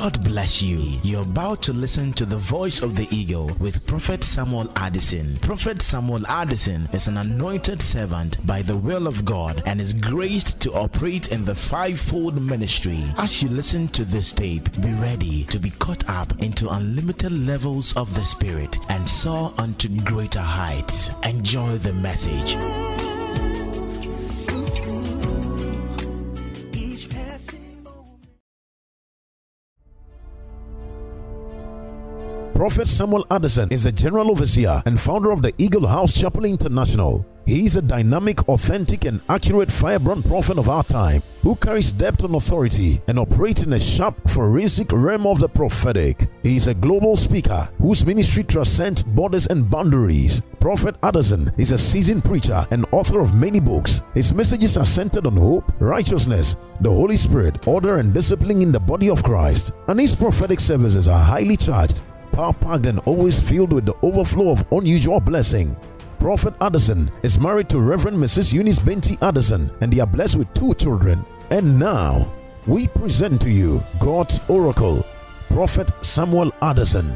God bless you. You're about to listen to the voice of the eagle with Prophet Samuel Addison. Prophet Samuel Addison is an anointed servant by the will of God and is graced to operate in the fivefold ministry. As you listen to this tape, be ready to be caught up into unlimited levels of the Spirit and soar unto greater heights. Enjoy the message. Prophet Samuel Addison is the General Overseer and founder of the Eagle House Chapel International. He is a dynamic, authentic, and accurate firebrand prophet of our time who carries depth and authority and operates in a sharp, forensic realm of the prophetic. He is a global speaker whose ministry transcends borders and boundaries. Prophet Addison is a seasoned preacher and author of many books. His messages are centered on hope, righteousness, the Holy Spirit, order, and discipline in the body of Christ. And his prophetic services are highly charged, power-packed, and always filled with the overflow of unusual blessing. Prophet Addison is married to Reverend Mrs. Eunice Benti Addison, and they are blessed with 2 children. And now, we present to you God's Oracle, Prophet Samuel Addison.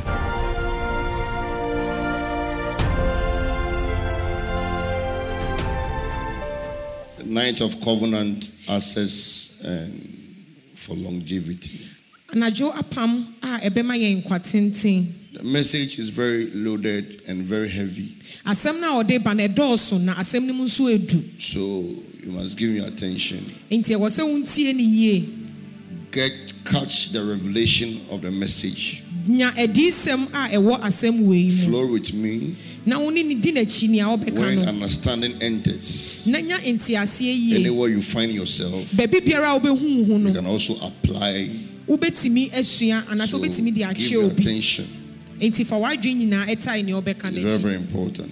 The night of covenant access for longevity. The message is very loaded and very heavy. So you must give me attention. Catch the revelation of the message. Flow with me. When understanding enters, anywhere you find yourself, you can also apply. So give me attention. It's very, very important.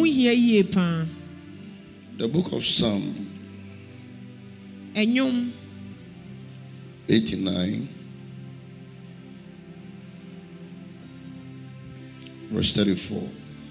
The book of Psalm 89, verse 34.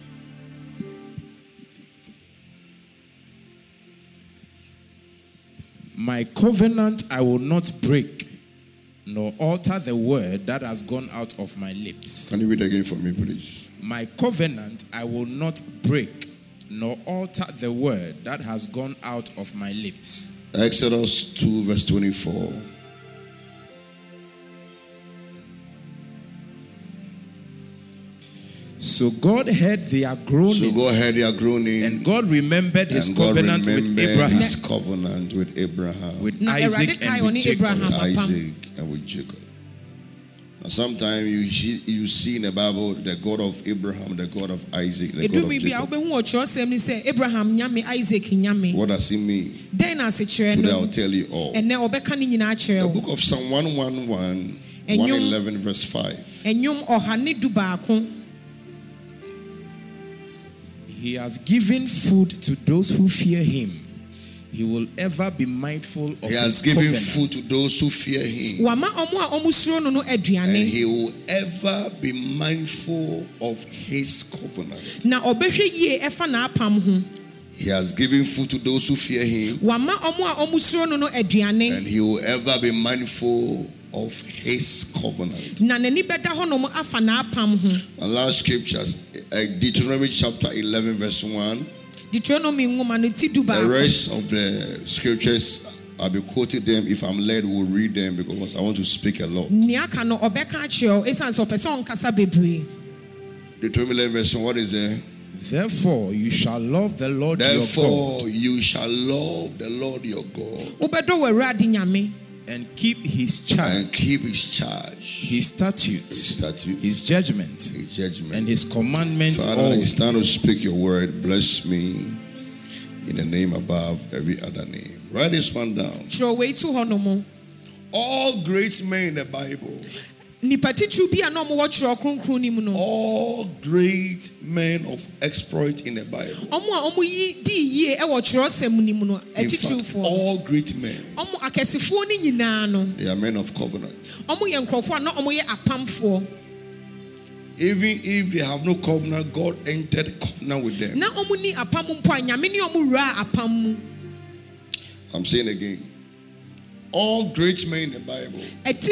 My covenant I will not break, nor alter the word that has gone out of my lips. Can you read again for me, please? My covenant I will not break, nor alter the word that has gone out of my lips. Exodus 2, verse 24. So God heard their groaning. And God remembered his covenant with Abraham. With Isaac and with Jacob. Now, sometimes you see in the Bible the God of Abraham, the God of Isaac, the God of Jacob. What does it mean? Today I'll tell you all. The book of Psalm 111, verse 5. He has given food to those who fear him. He will ever be mindful of his covenant. He has given food to those who fear him. And he will ever be mindful of his covenant. He has given food to those who fear him. And he will ever be mindful of his covenant. And last scriptures, Deuteronomy chapter 11, verse 1. The rest of the scriptures, I'll be quoting them. If I'm led, we'll read them because I want to speak a lot. Deuteronomy 11, verse 1, what is there? Therefore, you shall love the Lord your God. Therefore, you shall love the Lord your God. And keep his charge. His statutes. His judgment. And his commandments. Father, it's time to speak your word. Bless me in the name above every other name. Write this one down. All great men in the Bible. All great men of exploit in the Bible. In fact, all great men, they are men of covenant. Even if they have no covenant, God entered covenant with them. I'm saying again, All great men in the Bible.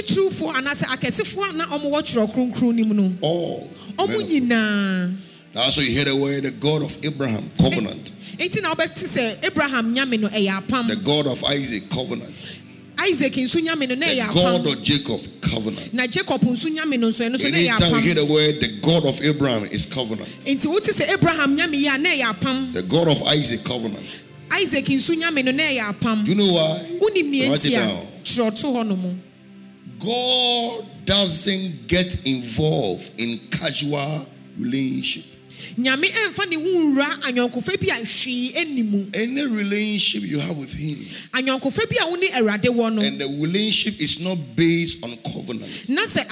All. That's why you hear the word, the God of Abraham, covenant. The God of Isaac, covenant. The God of Jacob, covenant. Anytime you hear the word, the God of Abraham is covenant. The God of Isaac, covenant. Do you know why? Write it down. God doesn't get involved in casual relationship. Any relationship you have with him, and the relationship is not based on covenant, he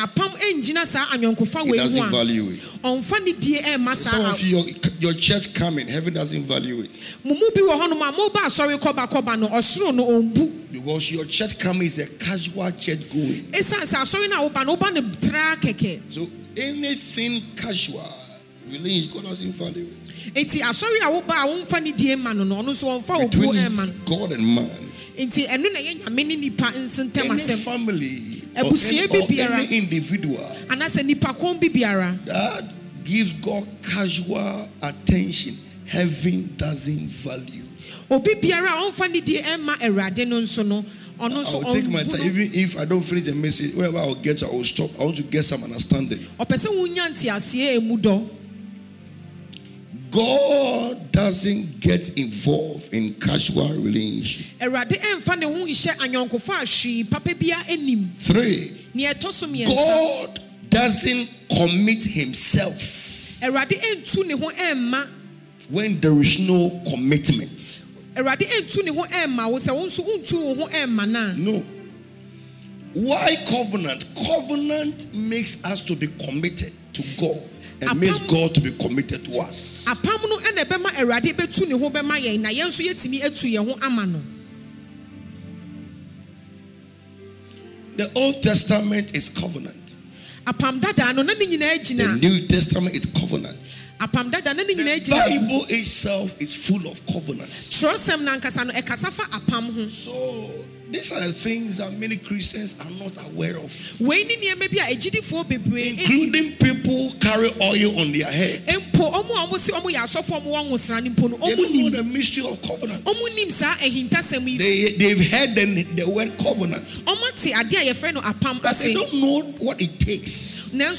doesn't value it. Some of you, your church coming, heaven doesn't value it. Because your church coming is a casual church going. So anything casual, really, God doesn't value it. Between God and man, any family or any individual that gives God casual attention, heaven doesn't value. I'll take my time. Even if I don't finish the message, wherever I'll get to, I will stop. I want to get some understanding. God doesn't get involved in casual relationship. 3, God doesn't commit himself when there is no commitment. No. Why covenant? Covenant makes us to be committed to God and makes God to be committed to us. The Old Testament is covenant. The New Testament is covenant. The Bible itself is full of covenants. So these are the things that many Christians are not aware of. Including people who carry oil on their head. They don't know the mystery of covenant. They've heard the word covenant, but they don't know what it takes. And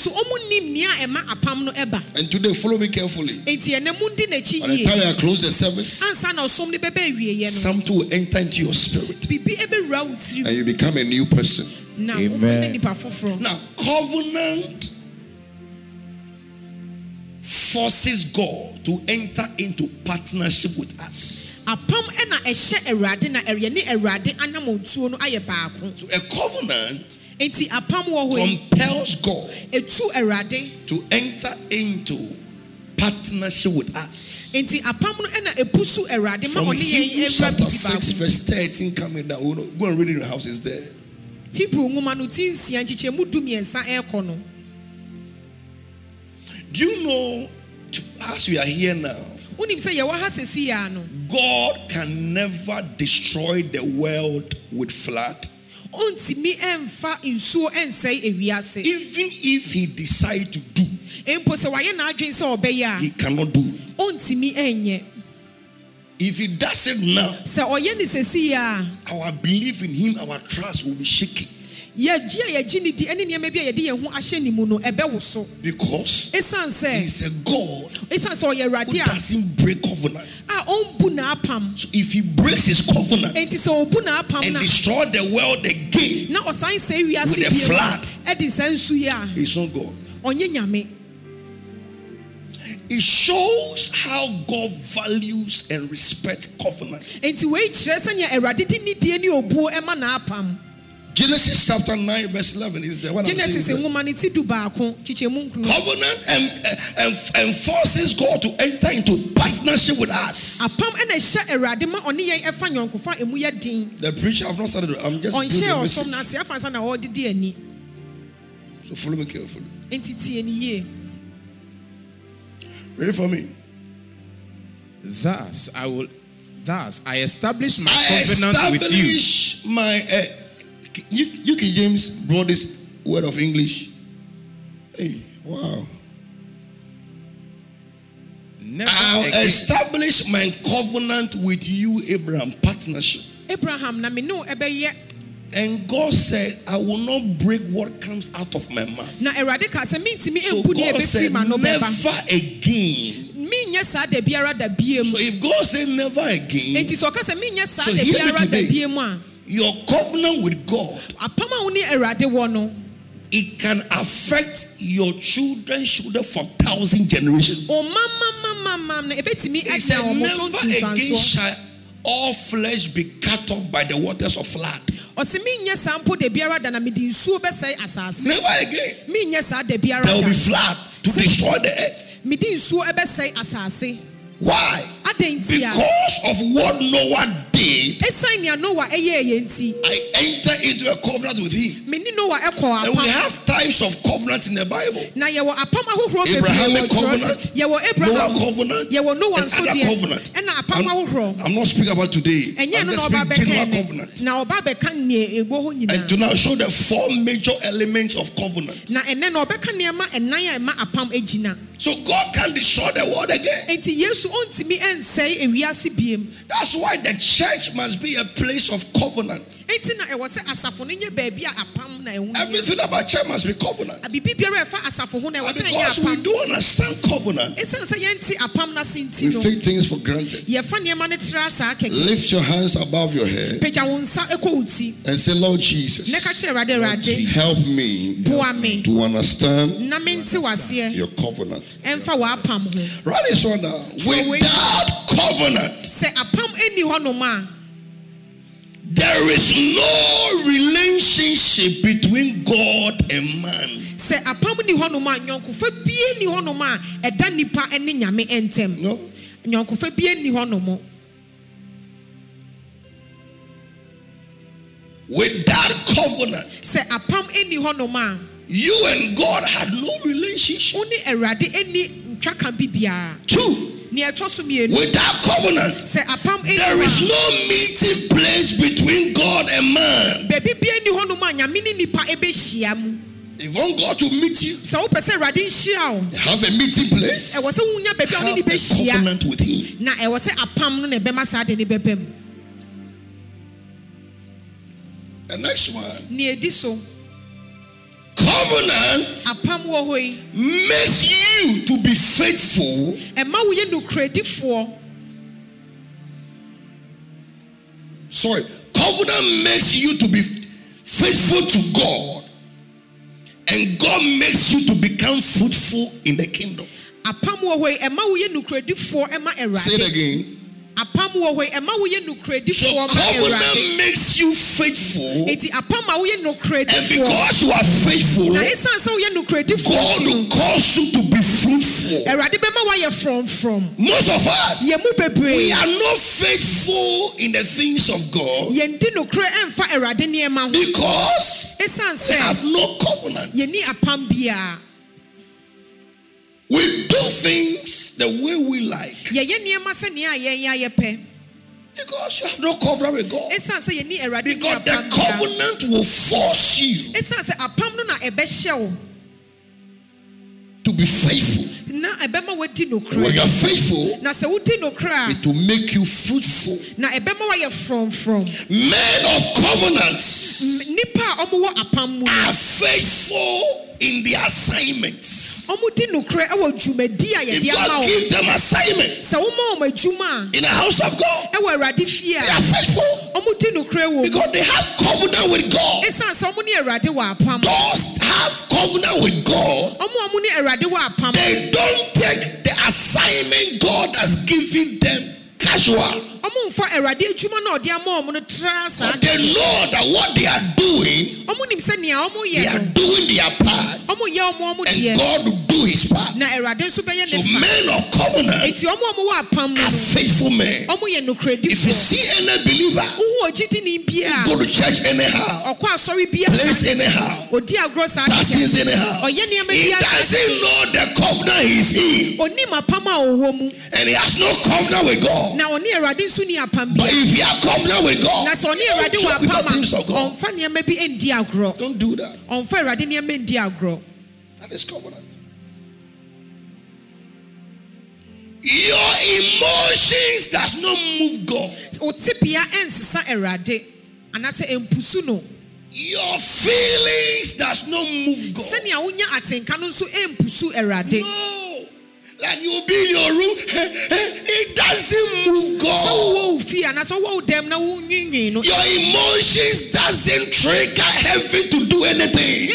today, follow me carefully. By the time I close the service, something will enter into your spirit, and you become a new person. Amen. Now, covenant forces God to enter into partnership with us. So a covenant compels God to enter into partnership with us. From Hebrews chapter 6 verse 13 coming down. Go and read it in your house, it's there. Do you know, as we are here now, God can never destroy the world with flood. Even if he decides to do, he cannot do it. If he does it now, our belief in him, our trust will be shaky. Because he's a God who doesn't break covenant. So if he breaks his covenant and destroys the world again with a flood, he's not God. It shows how God values and respects covenant. Genesis chapter 9 verse 11 is there. What I'm saying covenant enforces God to enter into partnership with us. The preacher have not started. I'm just building. So follow me carefully. Ready for me? Thus I establish my covenant with you. You King James brought this word of English. Hey, wow. I'll establish my covenant with you, Abraham, partnership. Abraham, and God said, I will not break what comes out of my mouth. So God said, never again. So if God said never again, so hear me today, your covenant with God, it can affect your children's children for 1,000 generations. He said, never again shall all flesh be cut off by the waters of flood. Never again. There will be flood to destroy the earth. Why? Because of what Noah did, I enter into a covenant with him. And we have types of covenants in the Bible. Abrahamic covenant, Noah covenant, and other covenant. I'm not speaking about today. I'm just speaking general covenant. And to now show the 4 major elements of covenant. So God can destroy the world again. That's why the church must be a place of covenant. Everything about church must be covenant. And because we don't understand covenant, we take things for granted. Lift your hands above your head and say, Lord Jesus, help me to understand your covenant. Write this one down. Without covenant, there is no relationship between God and man. No. Without covenant, you and God had no relationship. 2. Without covenant, there is no meeting place between God and man. If you want God to meet you, have a meeting place, have a covenant with him. The next one. Covenant makes you to be faithful. Sorry, covenant makes you to be faithful to God, and God makes you to become fruitful in the kingdom. Say it again. So covenant makes you faithful, and because you are faithful, God will cause you to be fruitful. Most of us, we are not faithful in the things of God because we have no covenant. We do things the way we like because you have no covenant with God. Because the covenant will force you to be faithful. When you are faithful, it will make you fruitful. Men of covenants are faithful in their assignments. If God gives them assignments in the house of God, they are faithful because they have covenant with God. Those have covenant with God, they don't take the assignment God has given them casual. But they know that what they are doing, they are doing their part, and God will do his part. part. So men of covenant are faithful men. If you see any believer go to church anyhow, place anyhow, does things anyhow, he doesn't know the covenant he's in, and he has no covenant with God. But if you have covenant with God, don't joke with the things of God. Don't do that. That is covenant. Your emotions does not move God. Your feelings does not move God. No. Like you be in your room, it doesn't move God. Your emotions doesn't trigger heaven to do anything.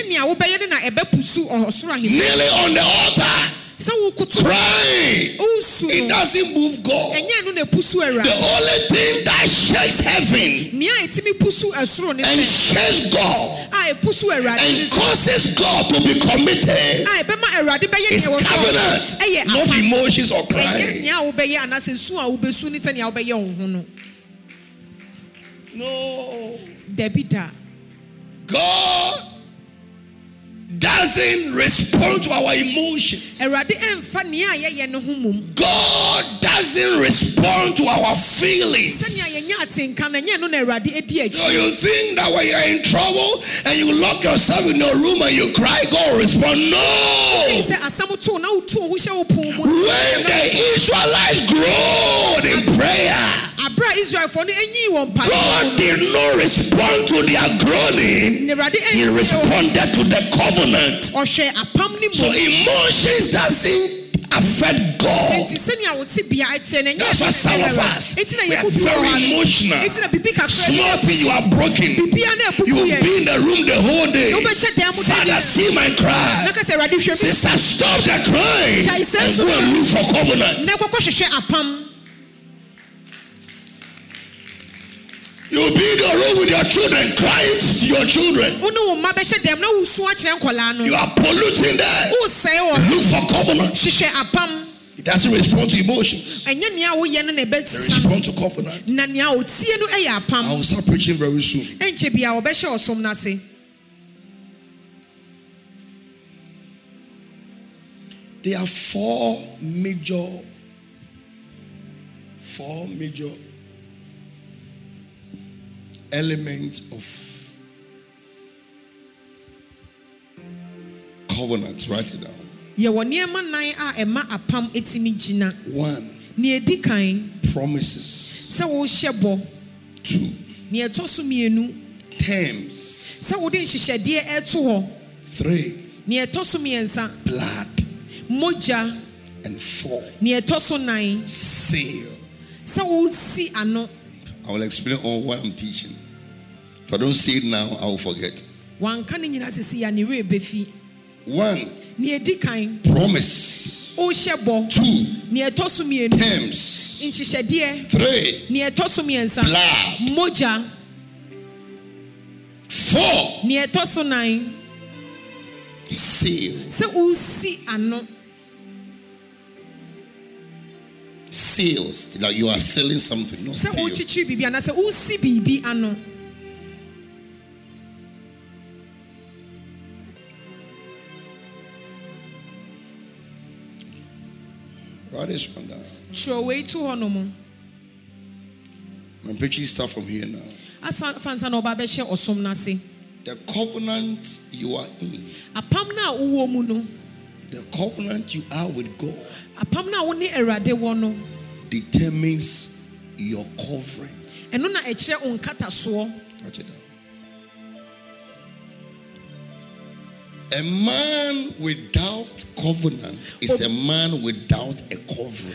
Nearly on the altar, crying, it doesn't move God. The only thing that shakes heaven and shakes God and causes God to be committed is covenant, not emotions or crying. No. God doesn't respond to our emotions. God doesn't respond to our feelings. So you think that when you're in trouble and you lock yourself in your room and you cry, God will respond? No. When the Israelites growed in prayer, God did not respond to their groaning. He responded to the covenant. So emotions doesn't affect God. That's what some of us, we are very emotional. Small thing, you are broken. You will be in the room the whole day. Father, see my cry. Sister, stop the crying and go and look for covenant. You'll be in your room with your children, crying to your children. You are polluting there. Look for covenant. It doesn't respond to emotions. It responds to covenant. I will start preaching very soon. There are four major elements of covenant. Write it down. 1. Promises. 2. Terms. 3. Blood. And 4. Seal. I will explain all what I'm teaching. If I don't see it now, I will forget. 1. Promise. 2. Terms. 3. Blood. 4. Seal. Seals, like you are selling something. No, write this one down. My preaching start from here now. The covenant you are in, the covenant you are with God, determines your covering. Write it down. A man without covenant is a man without a covering.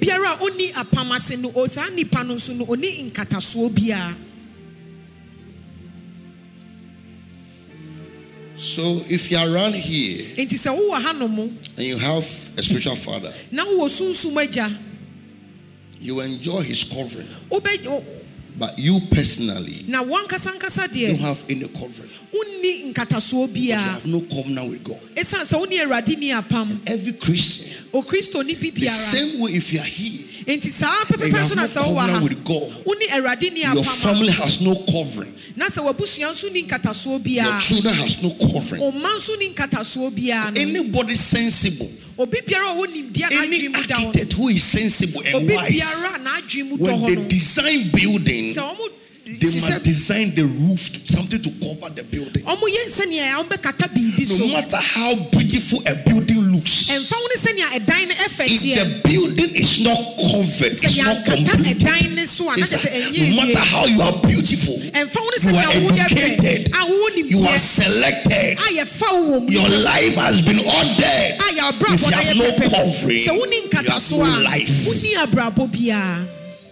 So if you are around here and you have a spiritual father, you enjoy his covering. But you personally, now one kasankasa dear, don't have any covering. Unni nkataso bia. You have no covenant with God. Esa sa uni eradini apam. Every Christian, o Christo ni bibiara. The same way if you are here, enti sa pepe person na sa wa ha. With God, uni eradini apam. Your family has no covering. Na sa wabusuan so ni nkataso bia. Your children has no covering. O man so ni nkataso bia. Anybody sensible. Any architect who is sensible and wise, when they design building, they must design the roof to something to cover the building. No matter how beautiful a building looks, if the building is not covered, it's not complete. No matter how you are beautiful, you are educated, you are selected, your life has been ordered. If you have no covering, you have no life.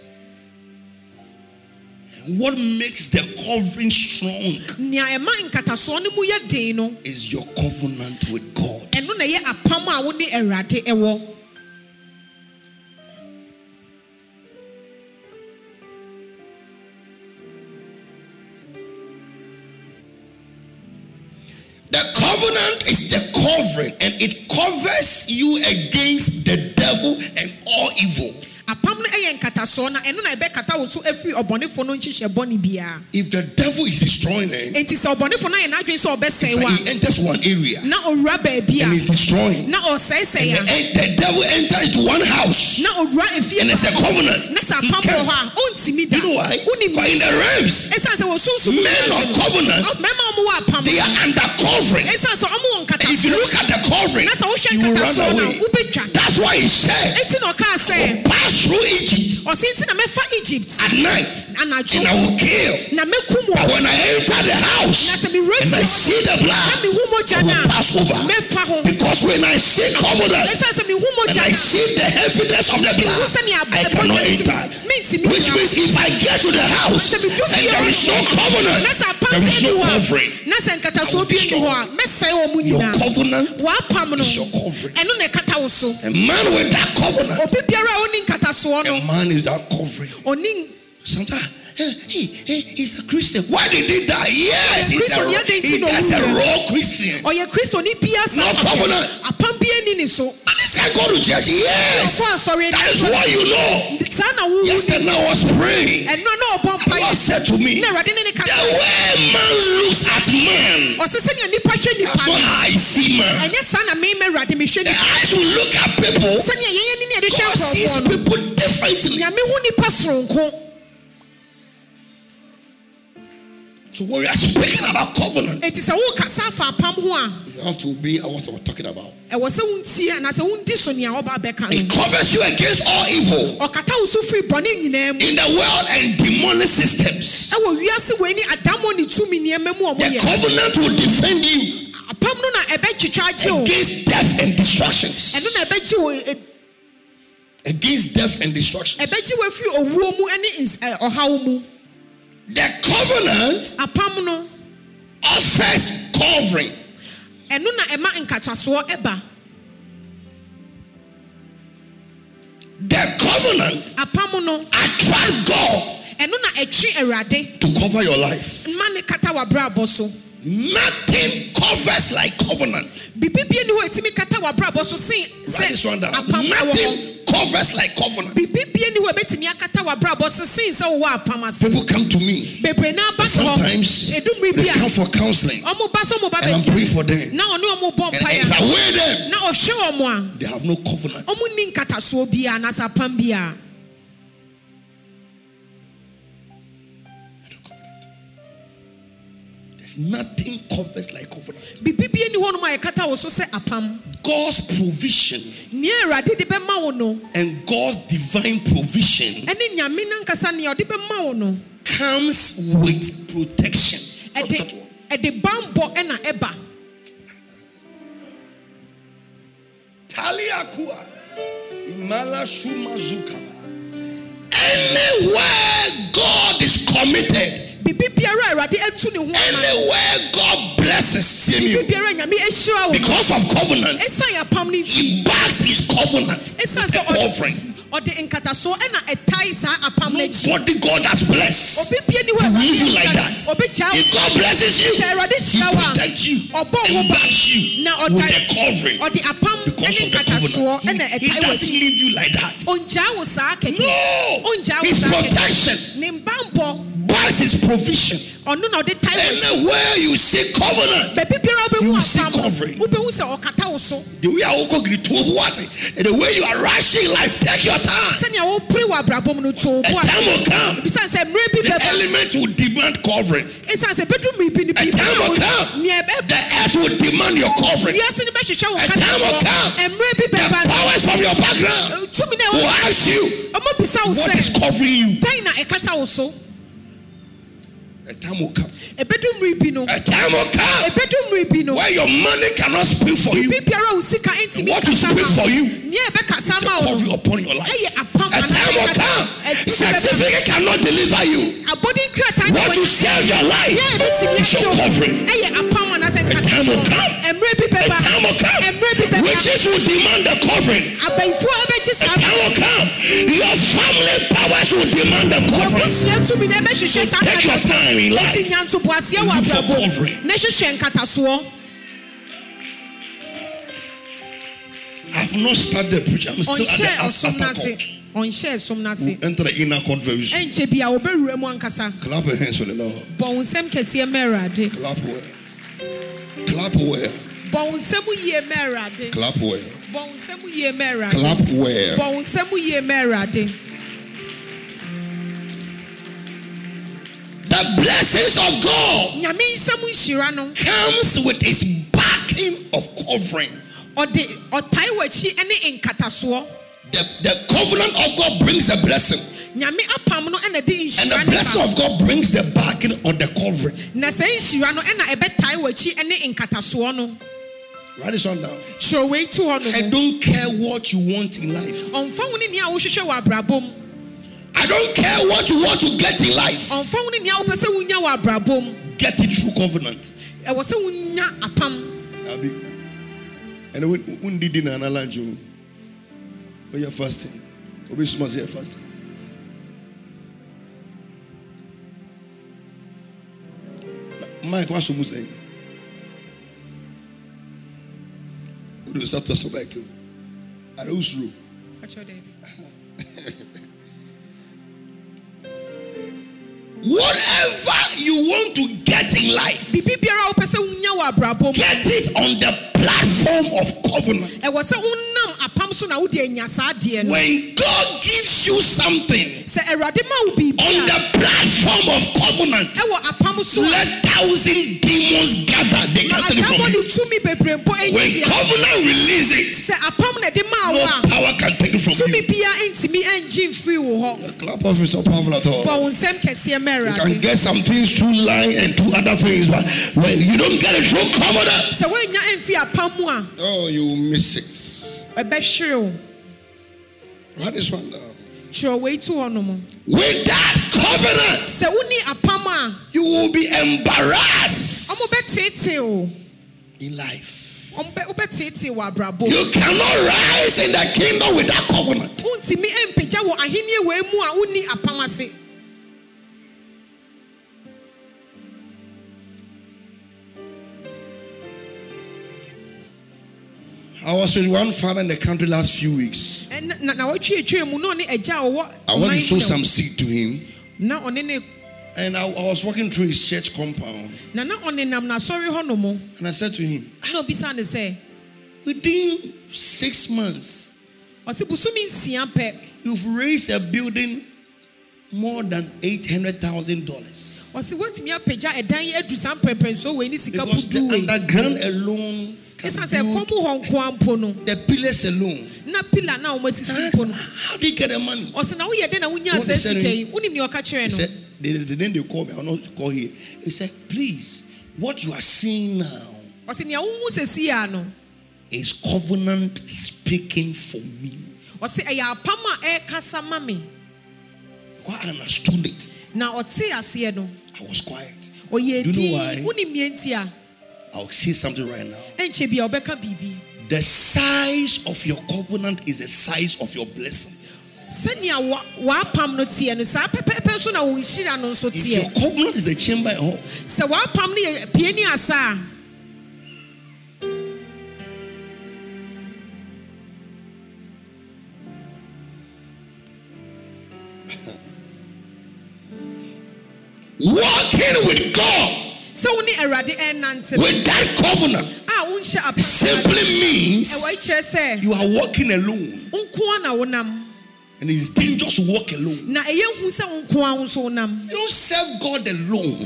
What makes the covering strong is your covenant with God. The covenant is the covering, and it covers you against the devil and all evil. If the devil is destroying it, if he enters one area and is destroying, and the devil enters into one house and it's a covenant, you know why? Because in the realms, men of covenant, they are under covering. If you look at the covering, you will run away. That's why he said, pass through Egypt at night and I will kill. But when I enter the house and I see the blood, I will pass over. Because when I see covenant and I see the evidence of the blood, I cannot enter. Which means if I get to the house and there is no covenant, there is no covering, your covenant is your covering. A man with that covenant, a man is that covering. Sometimes he's a Christian. Why did he die? Yes, he's just a raw Christian. No covenant. And this guy go to church. Yes, that is why you know. Yesterday I was praying. God said to me, the way man looks at man, that's not how I see man. The eyes will look at people. God sees people differently. So when we are speaking about covenant, you have to obey what we're talking about. It covers you against all evil in the world and demonic systems. The covenant will defend you against death and destructions. Against death and destruction. The covenant offers covering. The covenant attracts God to cover your life. Nothing covers like covenant. Write this one down. Nothing covers like covenant. People come to me. Sometimes they come for counseling, and I'm praying for them. And if I wear them, they have no covenant. Nothing covers like covenant. God's provision and God's divine provision comes with protection. Anywhere God is committed, anywhere God blesses you because of covenant, he backs his covenant with the offering. Nobody God has blessed will leave you like that. If God blesses you, He protects you and backs you with the covering because of the covenant. He doesn't leave you like that. No, His protection backs His provision. Anywhere you see covenant, you see covering. The way you are rushing life, take your time. A time will come. The element will demand covering. A time will come. The earth will demand your covering. A time will come. The powers from your background will ask you, what is covering you? A time will come. A time will come where your money cannot speak for you. What to speak for you is a covering upon your life. A time will come. Certificate cannot deliver you. What to save your life is your covering. A time will come. A time will come. Witches will demand the covering. A time will come. Your family powers will demand the covering. So take your time in life. I've not started preaching. I'm still at the upper court. We'll enter the inner court very soon. Clap your hands for the Lord. Clap well. Clap well. Clap well. Clap well. The blessings of God comes with His backing of covering. The covenant of God brings a blessing, and the blessing of God brings the backing of the covering. Write this one down. I don't care what you want in life. I don't care what you want to get in life. Get it through covenant. And when did dinner and lunch, when you're fasting, you're fasting. Mike, what's your saying? What do you start to say? I don't know. Whatever you want to get in life, get it on the platform of covenant. When God gives you something on the platform of covenant, let 1,000 demons gather. They can't take it from you. When covenant releases it, no power can take it from you. The clap of is so powerful at all. You can get some things through line and through other things, but when you don't get it through covenant, oh, you miss it. Write this one down. With that covenant, you will be embarrassed in life. You cannot rise in the kingdom with that covenant. I was with one father in the country last few weeks. I want to sow some seed to him. And I was walking through his church compound. And I said to him, within 6 months, you've raised a building more than $800,000. Because the underground alone, the pillars alone. How do you get the money? He said, then they call me. I'll not call here. He said, please, what you are seeing now is covenant speaking for me. I understood it. I was quiet. Do you know why? I'll say something right now. The size of your covenant is the size of your blessing. If your covenant is a chamber at home, walking with God with that covenant simply means you are walking alone. And it's dangerous to walk alone. You don't serve God alone.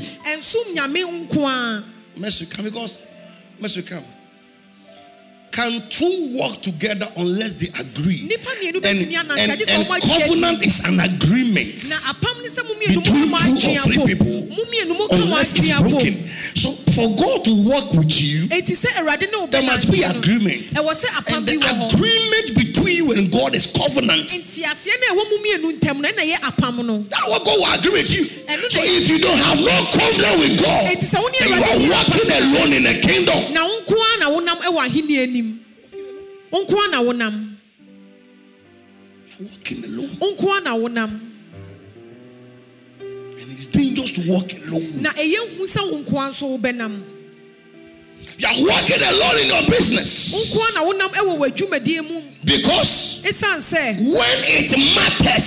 Can two walk together unless they agree? And covenant is an agreement between 2 or 3 people unless it's broken. So for God to work with you, there must be agreement. And the agreement between you and God is covenant. That's what God will agree with you. So if you don't have no covenant with God, then you are walking alone in the kingdom. Walking alone. And it's dangerous to walk alone. You are walking alone in your business. Because when it matters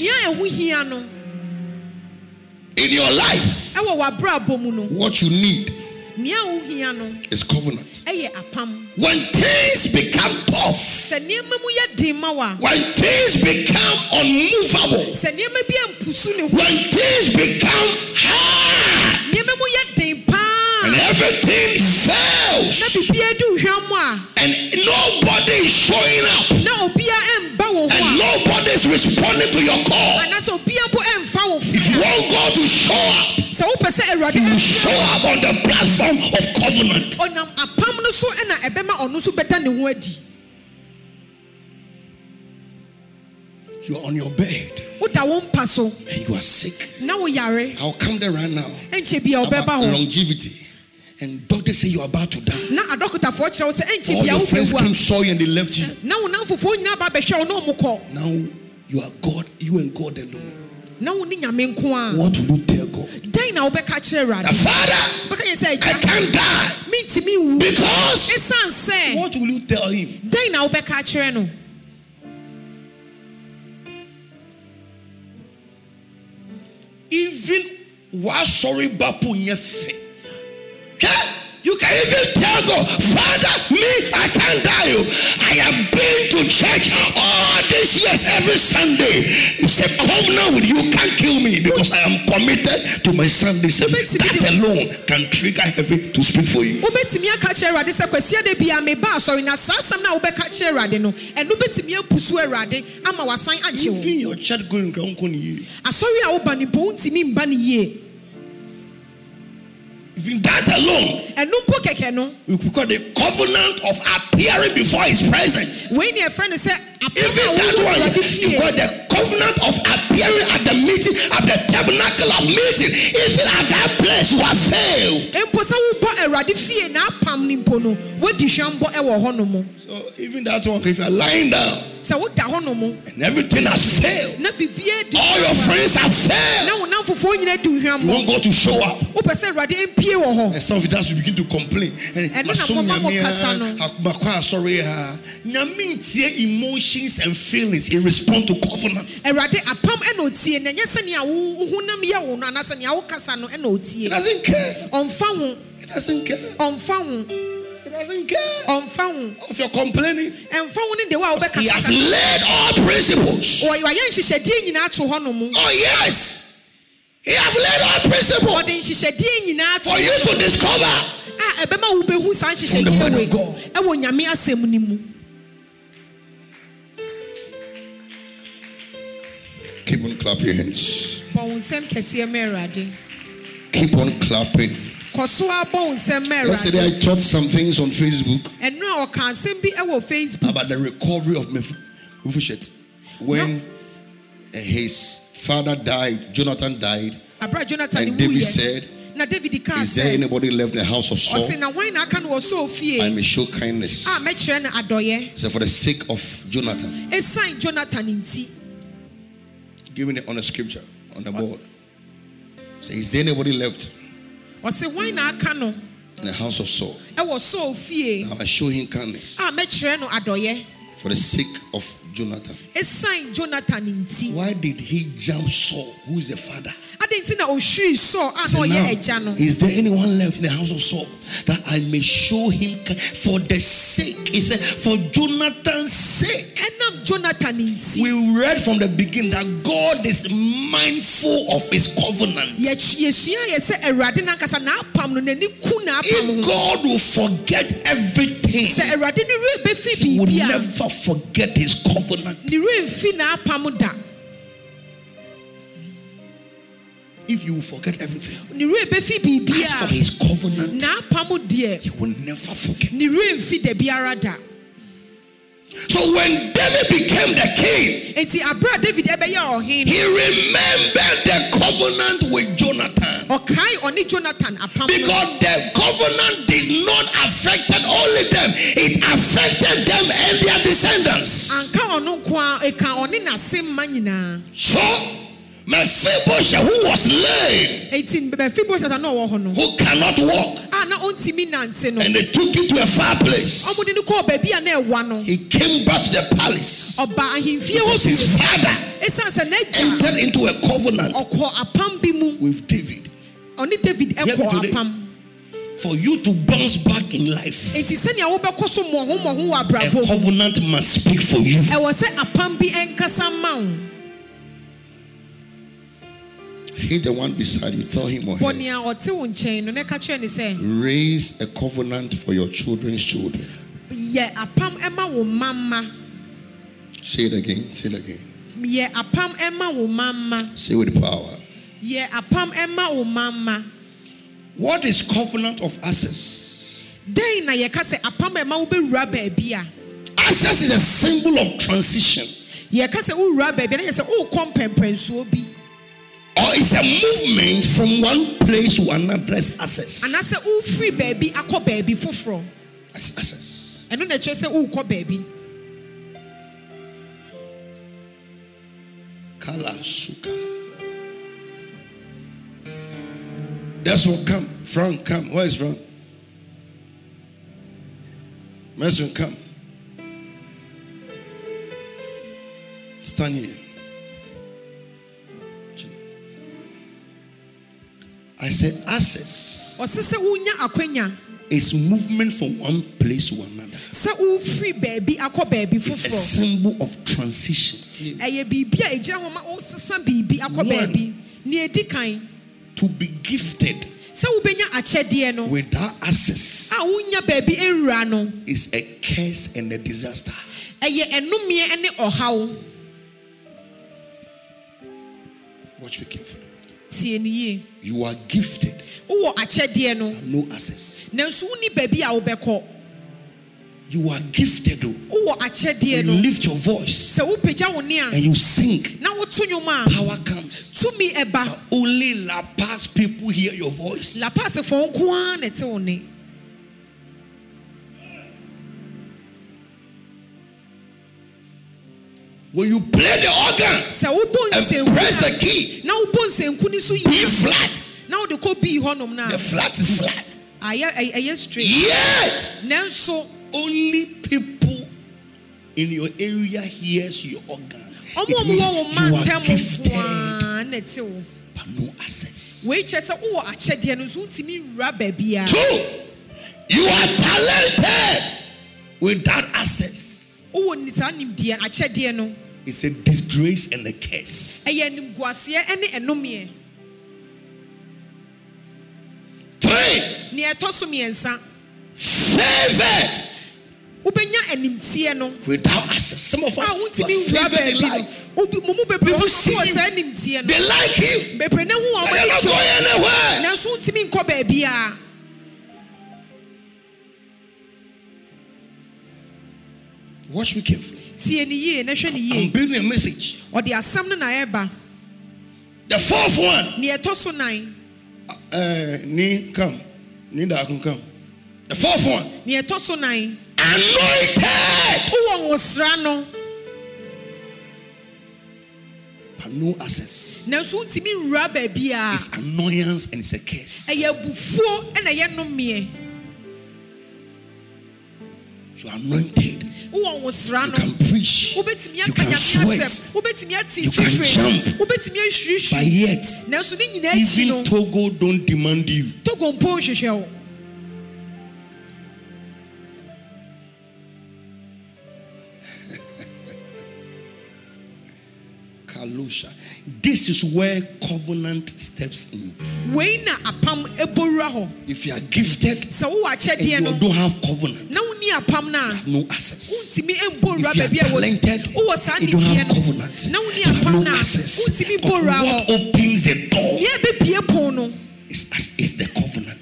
in your life, what you need is covenant. When things become tough, when things become unmovable, when things become hard, and everything fails, and nobody is showing up, and nobody is responding to your call, if you want God to show up, He will show up on the platform of covenant. You are on your bed and you are sick. I'll come there right now about longevity. And doctors say you are about to die. All your friends came, saw you, and they left you. Now you are God, you and God alone. What will you tell God? Father, I can't die. Because what will you tell him? Even was sorry bapu nyefe. You can even tell God, Father, me, I can't die. I have been to church all these years, every Sunday. It's a covenant with you, can't kill me because I am committed to my Sunday service. That alone can trigger heaven to speak for you. Even your church going even that alone, because the covenant of appearing before His presence. Even that one, because the covenant of appearing at the meeting, at the tabernacle of meeting, even at that place you have failed. So even that one, if you are lying down and everything has failed, all your friends have failed, you want God to show up, and some of us will begin to complain. Emotions and feelings in response to covenant. It doesn't care. It doesn't care. It doesn't care if you're complaining. He has laid all principles. Oh yes, He has laid all principles for you to discover from the word of God. Keep on clapping your hands. Keep on clapping. Yesterday I taught some things on Facebook about the recovery of Mephibosheth. When his father died, Jonathan died, and David said, is there anybody left in the house of Saul? I may show kindness. So for the sake of Jonathan. Give me on a scripture on the board. Say, is there anybody left in the house of Saul? Now I show him kindness for the sake of Jonathan. Why did he jump Saul, who is the father? Now, is there anyone left in the house of Saul that I may show him for the sake? He said, for Jonathan's sake. We read from the beginning that God is mindful of his covenant. If God will forget everything, he will never forget his covenant. If you forget everything, as for his covenant, he will never forget. So when David became the king, he remembered the covenant with Jonathan. Because the covenant did not affect only them, it affected them and their descendants. So Mephibosheth, who was lame, who cannot walk, and they took him to a far place. He came back to the palace because his father entered into a covenant with David. For you to bounce back in life, a covenant must speak for you. Hit the one beside you, tell him or her, raise a covenant for your children's children. Say it again, say it again. Say with power. What is covenant of access? Access is a symbol of transition. Or it's a movement from one place to another. That's access. That's access. Kala suka. That's what come. Frank, come. Where is Frank? Mason, come. Stand here. I said access is movement from one place to another. It's a symbol of transition. One, to be gifted without access is a curse and a disaster. Watch me carefully. You are gifted, no access. You are gifted, when you lift your voice and you sing, power comes. But only La Paz people hear your voice. When you play the organ and press the key, B flat. The flat is flat. Yet, only people in your area hears your organ. It means you are gifted, but no access. 2, you are talented without access. It's a disgrace and a curse. 3, favored without access. Some of us are favored in life. People see you, they like you, but they're not going anywhere. Watch me carefully. I'm building a message. The 4th one. Come. The 4th one. Anointed. have no access. It's annoyance and it's a curse. You are anointed. You can preach. You can sweat. You can jump. But yet, even Togo don't demand you. This is where covenant steps in. If you are gifted and you don't have covenant, you have no access. If you are talented and you don't have covenant, you have no access. But what opens the door is the covenant.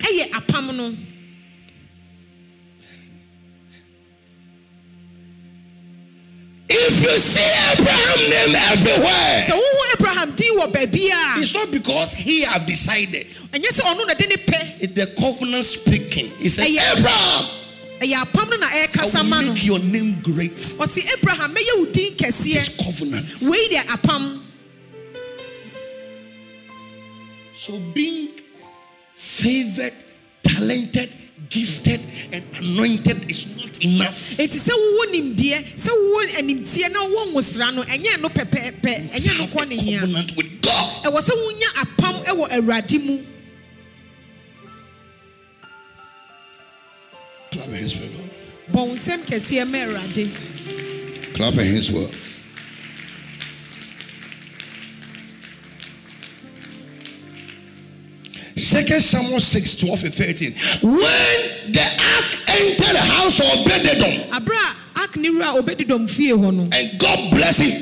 If you see Abraham name everywhere, it's not because he have decided. It's the covenant speaking. He said, Abraham, I will make your name great. It's covenant. So being favored, talented, gifted, and anointed is not enough. You have a covenant with God. Clap your hands for God. Clap your hands for God. Second Samuel 6:12-13. When the ark entered the house of Obed-Edom, and God blessed him,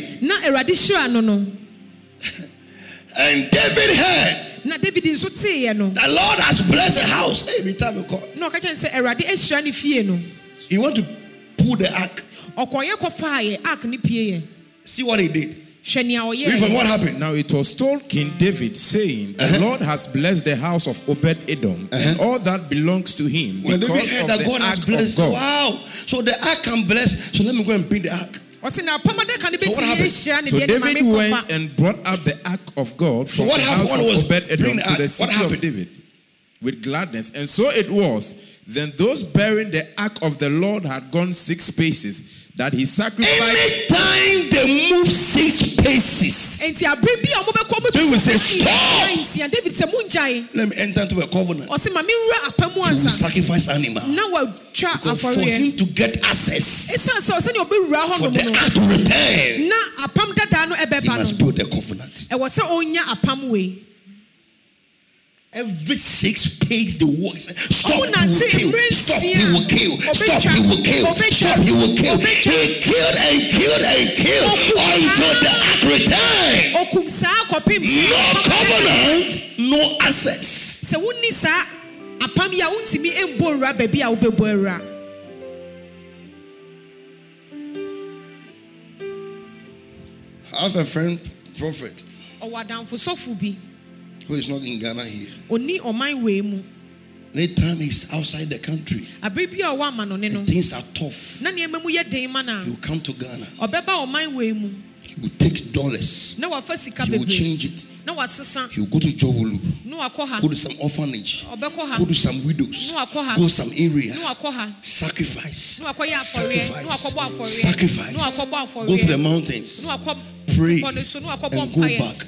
and David heard, the Lord has blessed the house. He want to pull the ark. See what he did. What happened? Now it was told King David, saying, the Lord has blessed the house of Obed-Edom and all that belongs to him, when because of the God ark has blessed, of God. Wow! So the ark can bless. So let me go and bring the ark. So David went and brought up the ark of God from the house of Obed-Edom to the city of David with gladness. And so it was. Then those bearing the ark of the Lord had gone 6 paces, that he sacrificed. Anytime they move 6 paces, they will say, stop. Let me enter into a covenant. He will sacrifice animal. For him to get access, for the ark to return, he must build a covenant. Every 6 pages the work. Stop, he will kill. Stop, he will kill. Stop, he will kill. Stop, he will kill. He killed and killed and killed until the ark returned. No covenant, no access. I have a friend, prophet, who is not in Ghana here. Anytime he's outside the country and things are tough, he will come to Ghana. He will take dollars. He will change it. He will go to Jowolu, go to some orphanage, go to some widows, go to some area, sacrifice, go to the mountains, pray, and go back.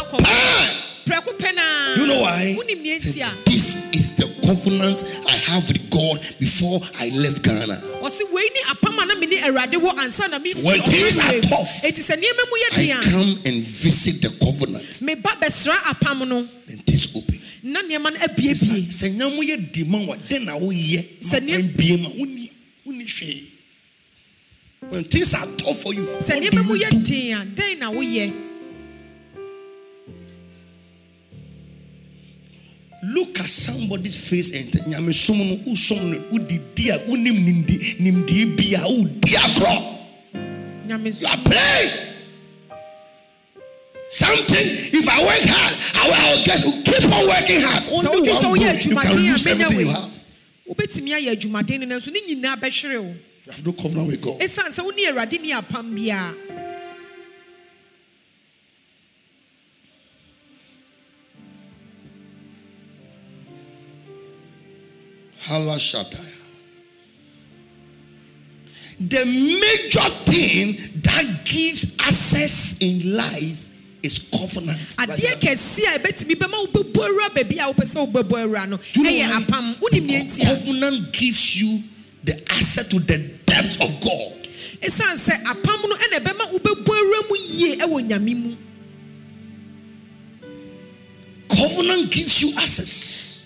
You know why? This is the covenant I have with God before I left Ghana. When things are tough, I come and visit the covenant. Then things open. When things are tough for you, what do you do? Look at somebody's face and you are playing something. If I work hard, I will get keep on working hard. Only one book, you can lose everything you have. You have no covenant with God. The major thing that gives access in life is covenant. Covenant gives you the access to the depth of God. Covenant gives you access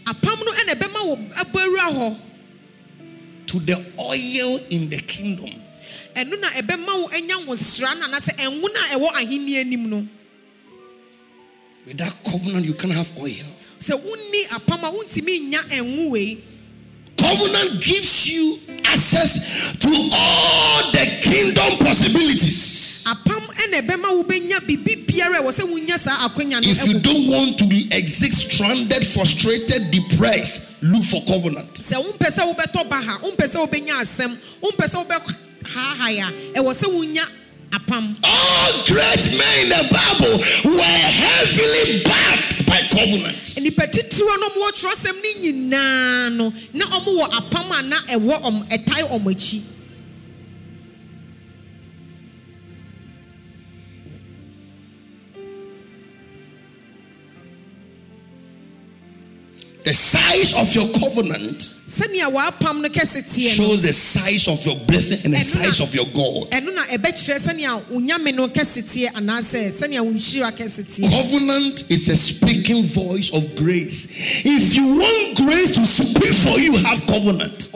to the oil in the kingdom. With that covenant, you can't have oil. Covenant gives you access to all the kingdom possibilities. If you don't want to exist stranded, frustrated, depressed, look for covenant. All great men in the Bible were heavily backed by covenant. The size of your covenant shows the size of your blessing and the size of your God. Covenant is a speaking voice of grace. If you want grace to speak for you, have covenant.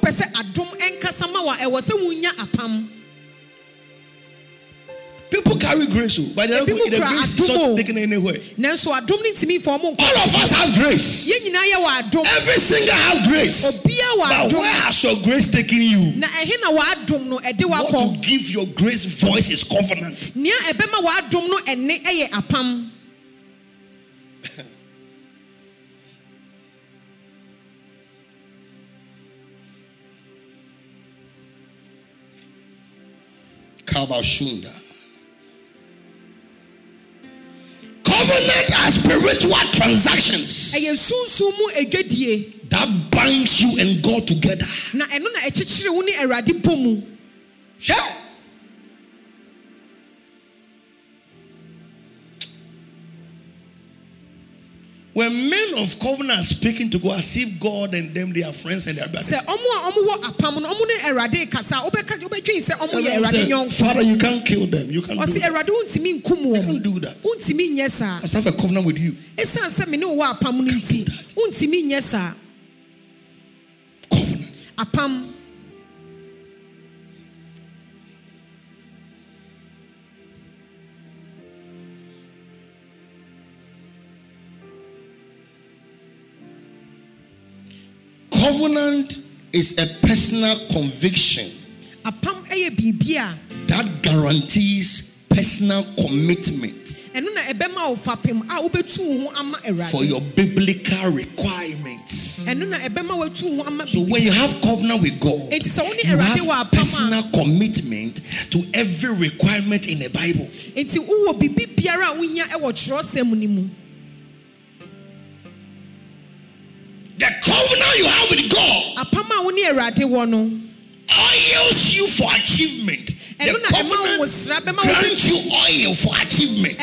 People carry grace, but the grace is not taken anywhere. All of us have grace. Every single have grace. But where has your grace taken you? What to give your grace voice is covenant. Kabashunda. Covenant are spiritual transactions that binds you and God together. Yeah. When men of covenant are speaking to God, as if God and them, they are friends and they are brothers. Father, you can't kill them. You can't do that. You can't do that. I have a covenant with you. Covenant. Covenant is a personal conviction that guarantees personal commitment for your biblical requirements. So when you have covenant with God, you have personal commitment to every requirement in the Bible. The covenant you have with God oils you for achievement. The covenant grants you oil for achievement.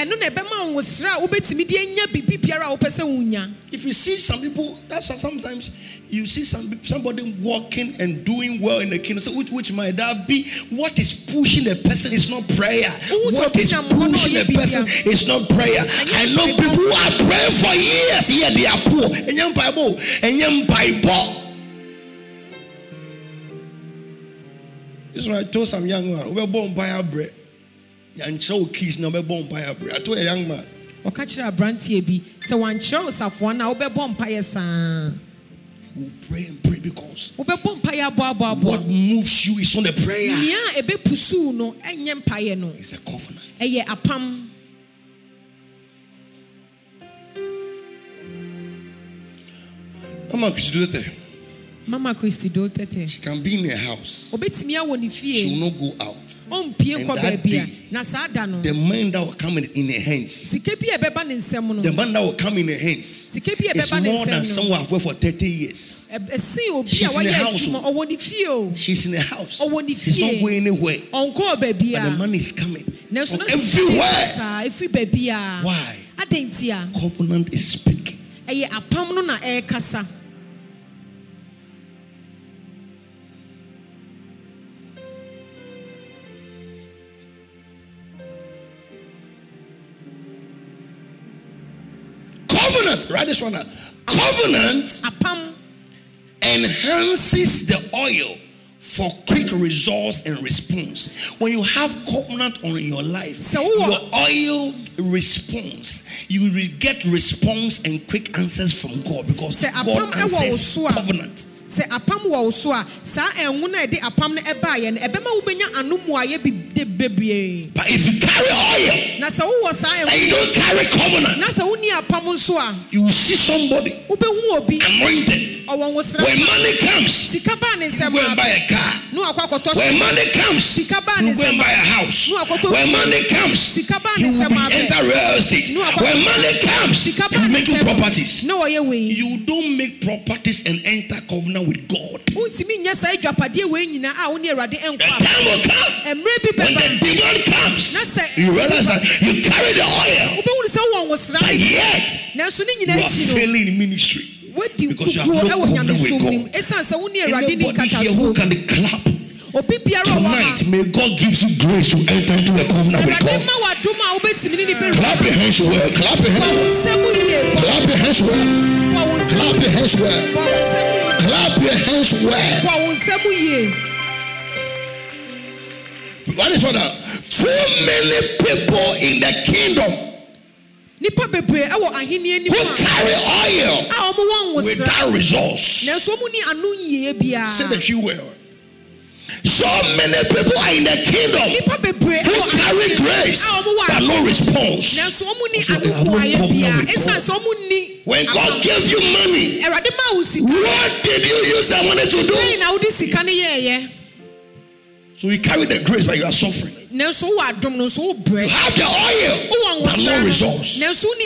If you see some people, that's why sometimes you see somebody walking and doing well in the kingdom. So which might that be? What is pushing the person is not prayer. What is pushing the person is not prayer. I know people who are praying for years. Here they are poor. And young Bible. This is what I told some young man. We're born by our bread. And show keys now. We're born by our bread. I told a young man. Who pray and pray because what moves you is not a prayer. It's a covenant. I'm not going to do that. Mama Christy do tete. She can be in a house. Obetimi a woni fie. She will not go out. And that day, the man that will come in her hands, the man that will come in her hands, is more than someone who have worked for 30 years. She's in the house. She's in the house. She's not going anywhere. But the man is coming from everywhere. Why? Covenant is speaking. Covenant, write this one out. Covenant enhances the oil for quick results and response. When you have covenant on your life, your oil response, you will get response and quick answers from God, because God answers covenant. Say apam wa so a sa enwu na de apam na eba ye na ebema wo benya anomu aye bebre. But if you carry oil, na sa wo sa enwu, and you don't carry covenant, na sa wo ni apam nso a, you will see somebody wo be hu obi anointed. When money comes, you go and buy a car. When money comes, you go and buy a house. When money comes, you will enter real estate. When money comes, you will make properties. You don't make properties and enter covenant with God. The time will come when the demon comes, you realize that you carry the oil, but yet you are failing in ministry. Because you have no covenant with God. Anybody here who can clap tonight, may God give you grace to enter into a covenant with God. Clap your hands well. Clap your hands well. Clap your hands well. Clap your hands well. Clap your hands well. What is what? Too many people in the kingdom who carry oil without results. Say the few words. So many people are in the kingdom who carry grace but no response. When God gives you money, what did you use that money to do? So you carry the grace but you are suffering. You have the oil but no results.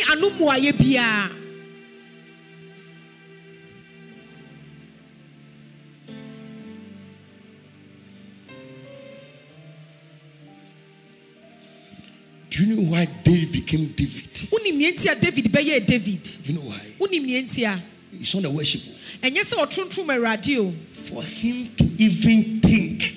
Do you know why David became David? Do you know why? It's not a worship. For him to even think.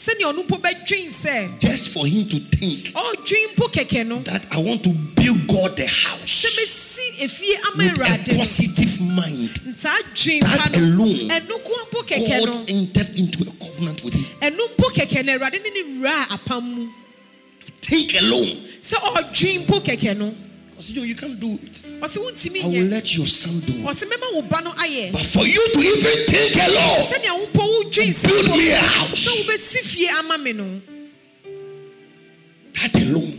Just for him to think that I want to build God the house with a positive mind. That alone, God entered into a covenant with him. Think alone. Because you can't do it. I will let your son do it. But for you to even think alone, build me a house. That alone.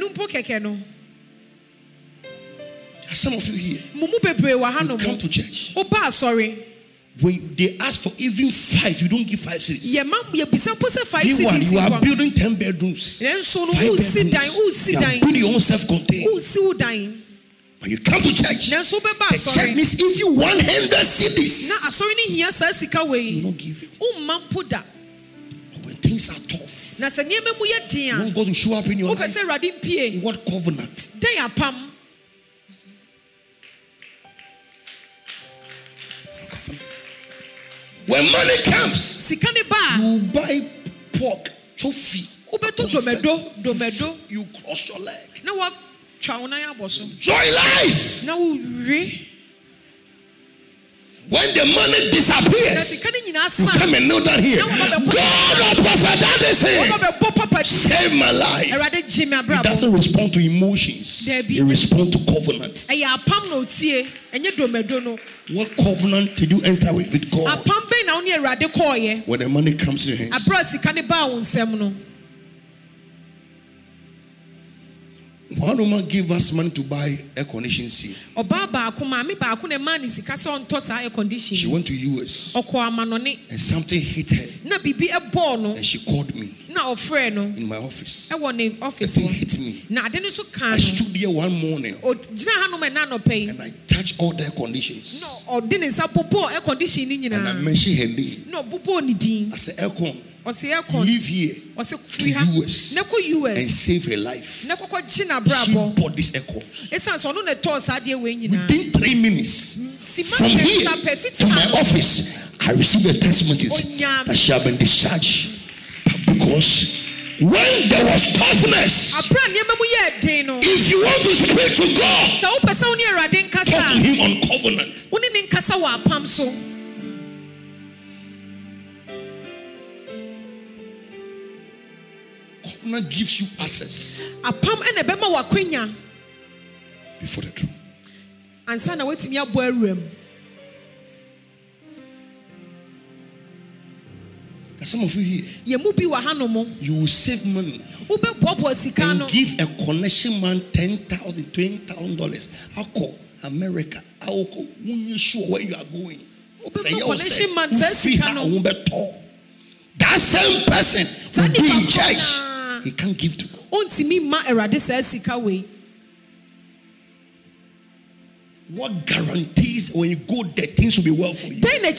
There are some of you here. You come to church. When they ask for even 5, you don't give 5 cities. You are building 10 bedrooms. 5 bedrooms. You are building your own self-contained. When you come to church, the church needs if you 100 cities. You don't give it. When things are tough, when God will show up in your life, what covenant? When money comes, you buy pork, trophy, you cross your leg. Joy life. When the money disappears, you come and know that here. God of Prophet Addison save my life. He doesn't respond to emotions. He responds to covenant. What covenant did you enter with God? When the money comes to your hands. One woman gave us money to buy air conditioning. She went to US and something hit her. And she called me in my office. The thing hit me. I stood there one morning and I touched all the air conditions. And I mentioned her name. I said, Elcon, live here to US and save her life. She bought this Elcon. Within 3 minutes from here to my office, I received a text message that she had been discharged because when there was toughness, if you want to speak to God, talk to him on covenant. Covenant gives you access before the throne. Some of you here, you will save money and give a connection man $10,000, $20,000. I'll call America. I'll call when you're sure where you are going. That same person will be in church. He can't give to God. What guarantees when you go there things will be well for you? Because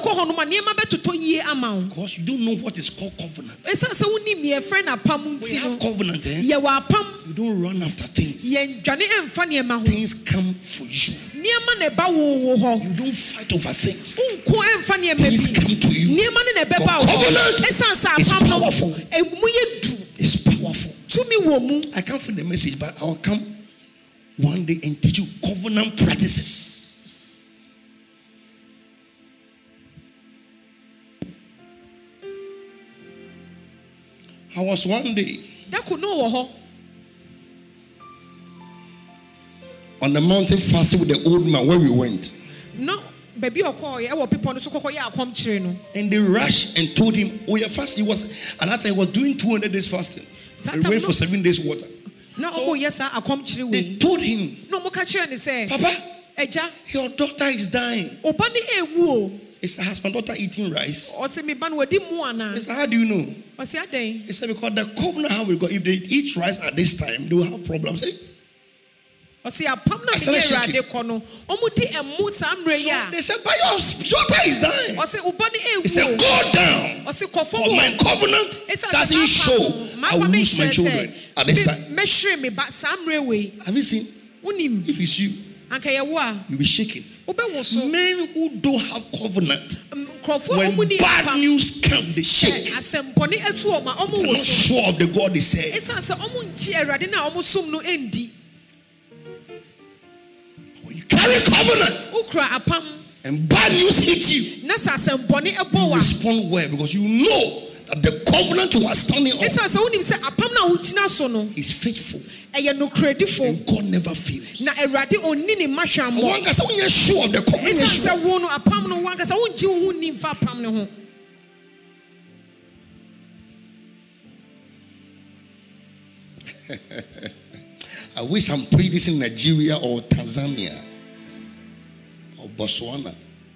you don't know what is called covenant. We have covenant, eh? You don't run after things. Things come for you. You don't fight over things. Things come to you. Covenant is powerful. It's powerful. I can't find the message, but I'll come one day and teach you covenant practices. I was one day on the mountain fasting with the old man where we went. And they rushed and told him, oh, you're fasting. He was, and that time he was doing 200 days fasting. He went for 7 days water. So they told him, Papa, your daughter is dying. Is her husband daughter eating rice? He said, how do you know? He said, because the covenant how we go, if they eat rice at this time, they will have problems. I said, so they said, but your daughter is dying. He said, go down. For my covenant doesn't show I will lose my children at this time. Have you seen? If it's you, you'll be shaking. Men who don't have covenant, when bad news comes, they shake. They're not sure of the God they say. When you carry covenant and bad news hit you, you respond well because you know that the covenant you are standing on is faithful. And God never fails. One can say when you're sure of the covenant. I wish I'm praying this in Nigeria or Tanzania or Botswana.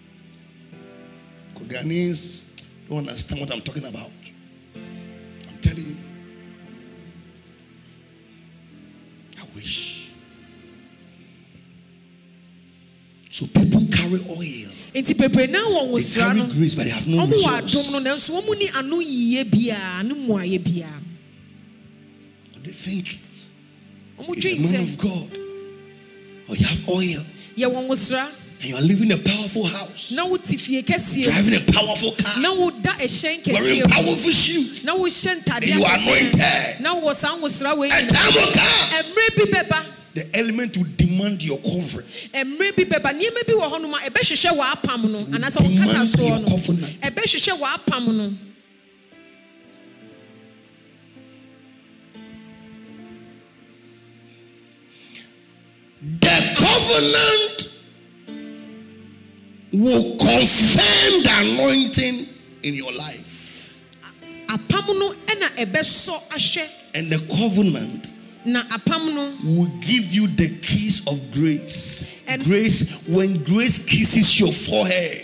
Ghanaians don't understand what I'm talking about. I'm telling you. I wish. So people carry oil. They carry grace, but they have no results. They think you're a man of God, or you have oil, and you are living in a powerful house, driving a powerful car, wearing powerful shoes, and you are anointed. A time will come, the element will demand your covering. Demand your covenant. The covenant will confirm the anointing in your life. And the covenant will give you the keys of grace. And grace, when grace kisses your forehead,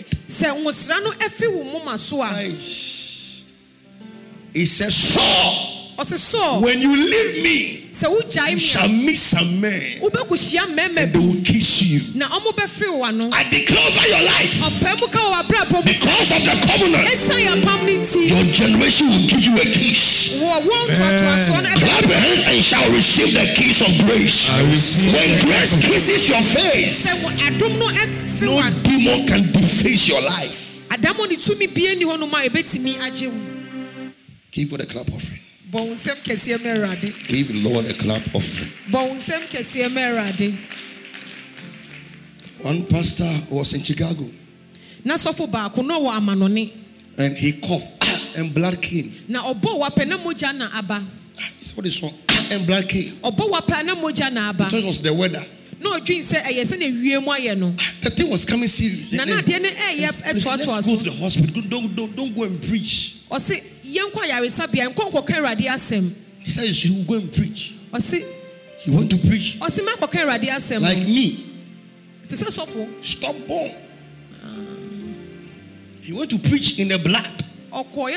it says, so when you leave me, you shall meet some men and they will kiss you. I declare over your life, because of the covenant, your generation will give you a kiss. Clap your hands and shall receive the kiss of grace. When grace kisses your face, no demon can deface your life. Give for the clap offering. Give Lord a clap offering. One pastor was in Chicago and he coughed and blood came. He said, what is wrong? And blood came. It was the weather. The thing was coming serious. Let's go to the hospital. Don't go and preach. He said he will go and preach. He went to preach. Like me. Stop bomb. He went to preach in the blood. While he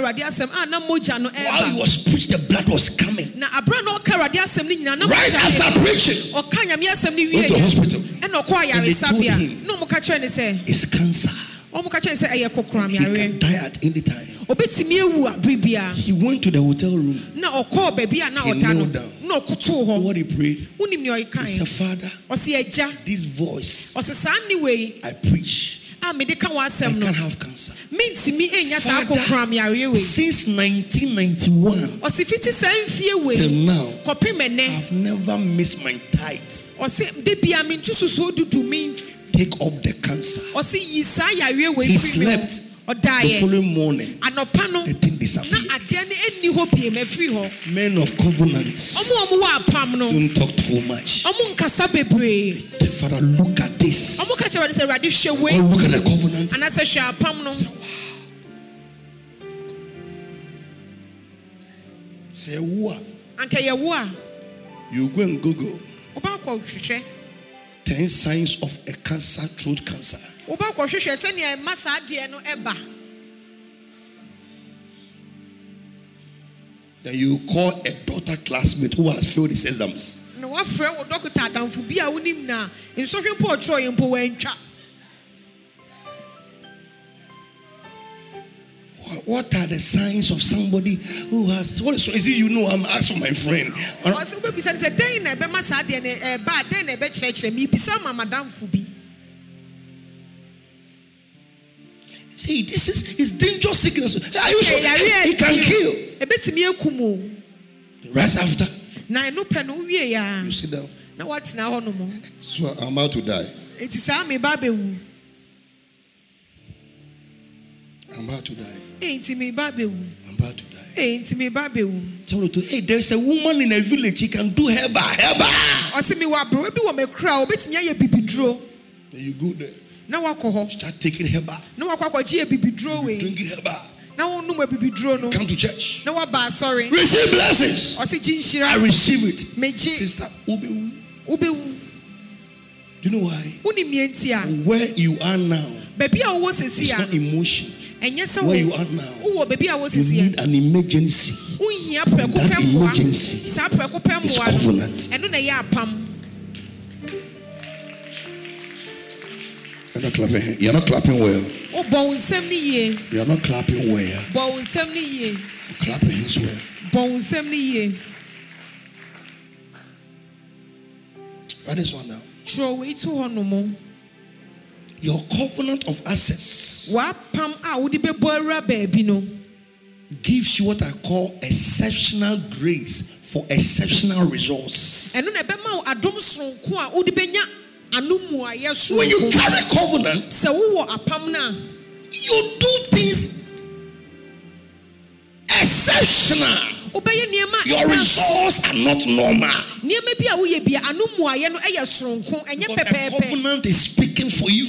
was preaching, the blood was coming. Right after preaching, he went to the hospital. And they told him, it's cancer. He can die at any time. He went to the hotel room. He knelt down. What he prayed, he said, Father, this voice I preach, I can't have cancer. Father, since 1991 till now, I've never missed my tithe. Take off the cancer. He slept. The following morning, the thing disappeared. Men of covenants don't talk too much. Father, look at this. Or look at the covenant. Say, you go and Google 10 signs of a cancer, throat cancer. Then you call a daughter classmate who has failed his exams. What are the signs of somebody who has? What is it? You know, I'm asking my friend. See, this is dangerous sickness. It can kill. Right after, you sit down. So I'm about to die. I'm about to die. I'm about to die. Hey, there's a woman in a village. She can do herba. You go there. Start taking herba. Drinking herba. Come to church. Receive blessings. I receive it. Sister Ube. Do you know why? Where you are now, it's not emotion. Where you are now, you need an emergency. And that emergency is covenant. You're not clapping. You're not clapping well. You're not clapping well. Clapping hands well. Write this one down. Your covenant of access gives you what I call exceptional grace for exceptional results. When you carry covenant, you do things exceptional. Your results are not normal. But the covenant is speaking for you.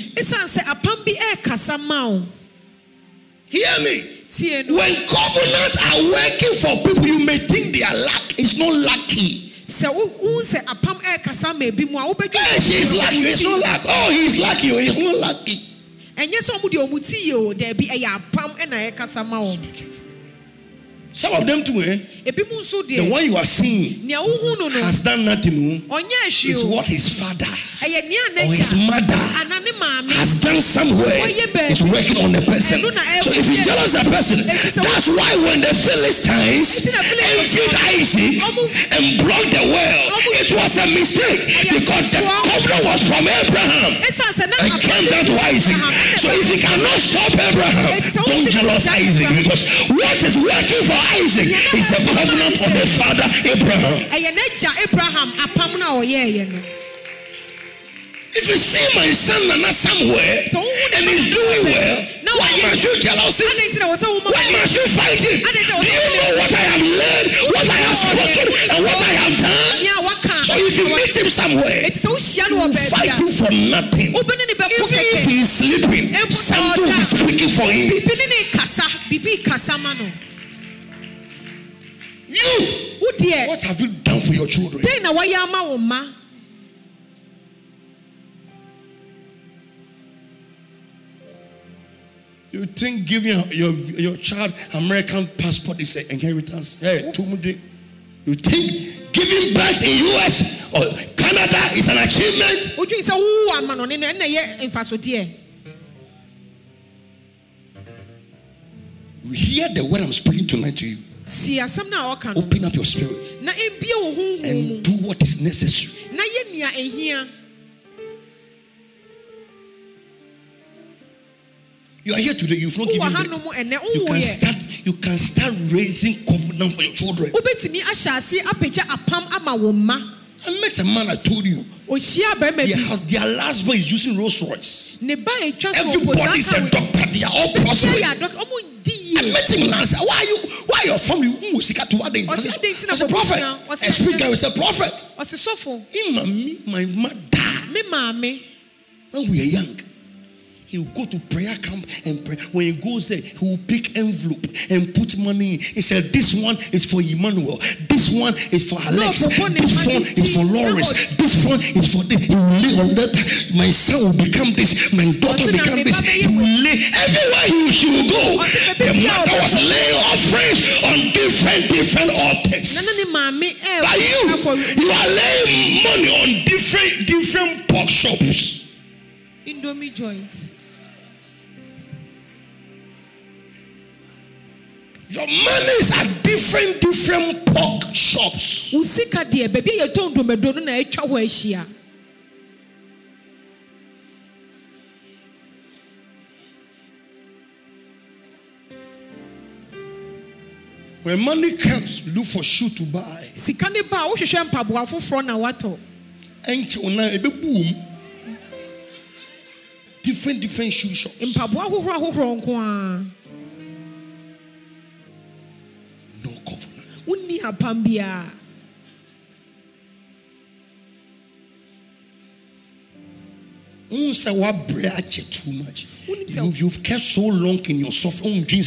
Hear me. When covenants are working for people, you may think they are lucky. It's not lucky. she's lucky. It's not lucky. Oh, he's lucky. He's not lucky. And yes, there be a pam and a casama. Some of them too, the one you are seeing has done nothing. It's what his father or his mother has done somewhere. It's working on the person. So if he jealous the person, that's why when the Philistines envied Isaac and blocked the well, it was a mistake because the covenant was from Abraham and came down to Isaac. So if he cannot stop Abraham, don't jealous Isaac, because what is working for Isaac is a covenant of the father Abraham. If you see my son Nana somewhere and he's doing well, why must you jealousy? Why must you fight him? Do you know what I have learned, what I have spoken, and what I have done? So if you meet him somewhere, you fight him for nothing. Even if he is sleeping, something will be speaking for him. You, what have you done for your children? You think giving your child American passport is an inheritance? Hey, you think giving birth in US or Canada is an achievement? You hear the word I'm speaking tonight to you. Open up your spirit and do what is necessary. You are here today, you've not given birth. You can start raising covenant for your children. I met a man, I told you. Their last boy is using Rolls Royce. Everybody is a doctor, they are all prospering. I met him last. Why are your family? I said, prophet. A speaker is a prophet. My mother. When we are young, he will go to prayer camp and pray. When he goes there, he will pick envelope and put money in. He said, this one is for Emmanuel. This one is for Alex. This one is for Lawrence. This one is for this. He will lay on that. My son will become this. My daughter will become this. He will lay everywhere he will go. The mother was laying offerings on different altars. But you are laying money on different pork shops. Indomie joints. Your money is at different pork shops. When money comes, look for shoe to buy. Boom. Different shoe shops. No covenant. Too much. You've kept so long in your soft own dreams.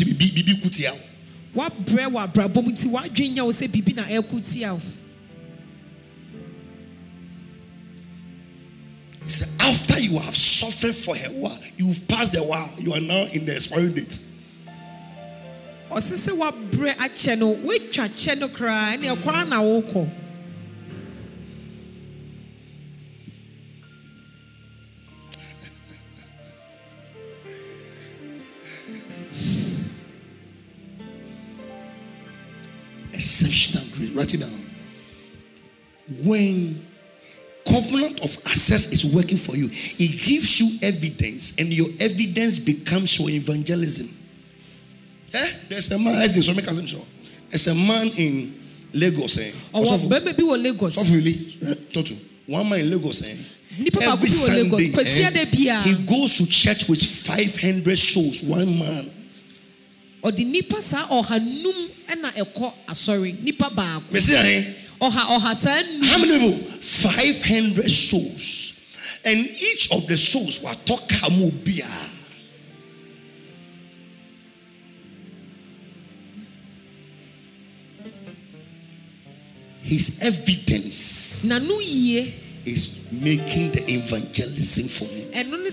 So after you have suffered for a while, you've passed a while, you are now in the expiry date. Exceptional grace. Write it down. When covenant of access is working for you, it gives you evidence, and your evidence becomes your evangelism. There's a man, there's a man in Lagos. One man in Lagos. Every Sunday, he goes to church with 500 souls. One man. How many people? 500 souls. And each of the souls were Tokamubia. He his evidence is making the evangelism for him.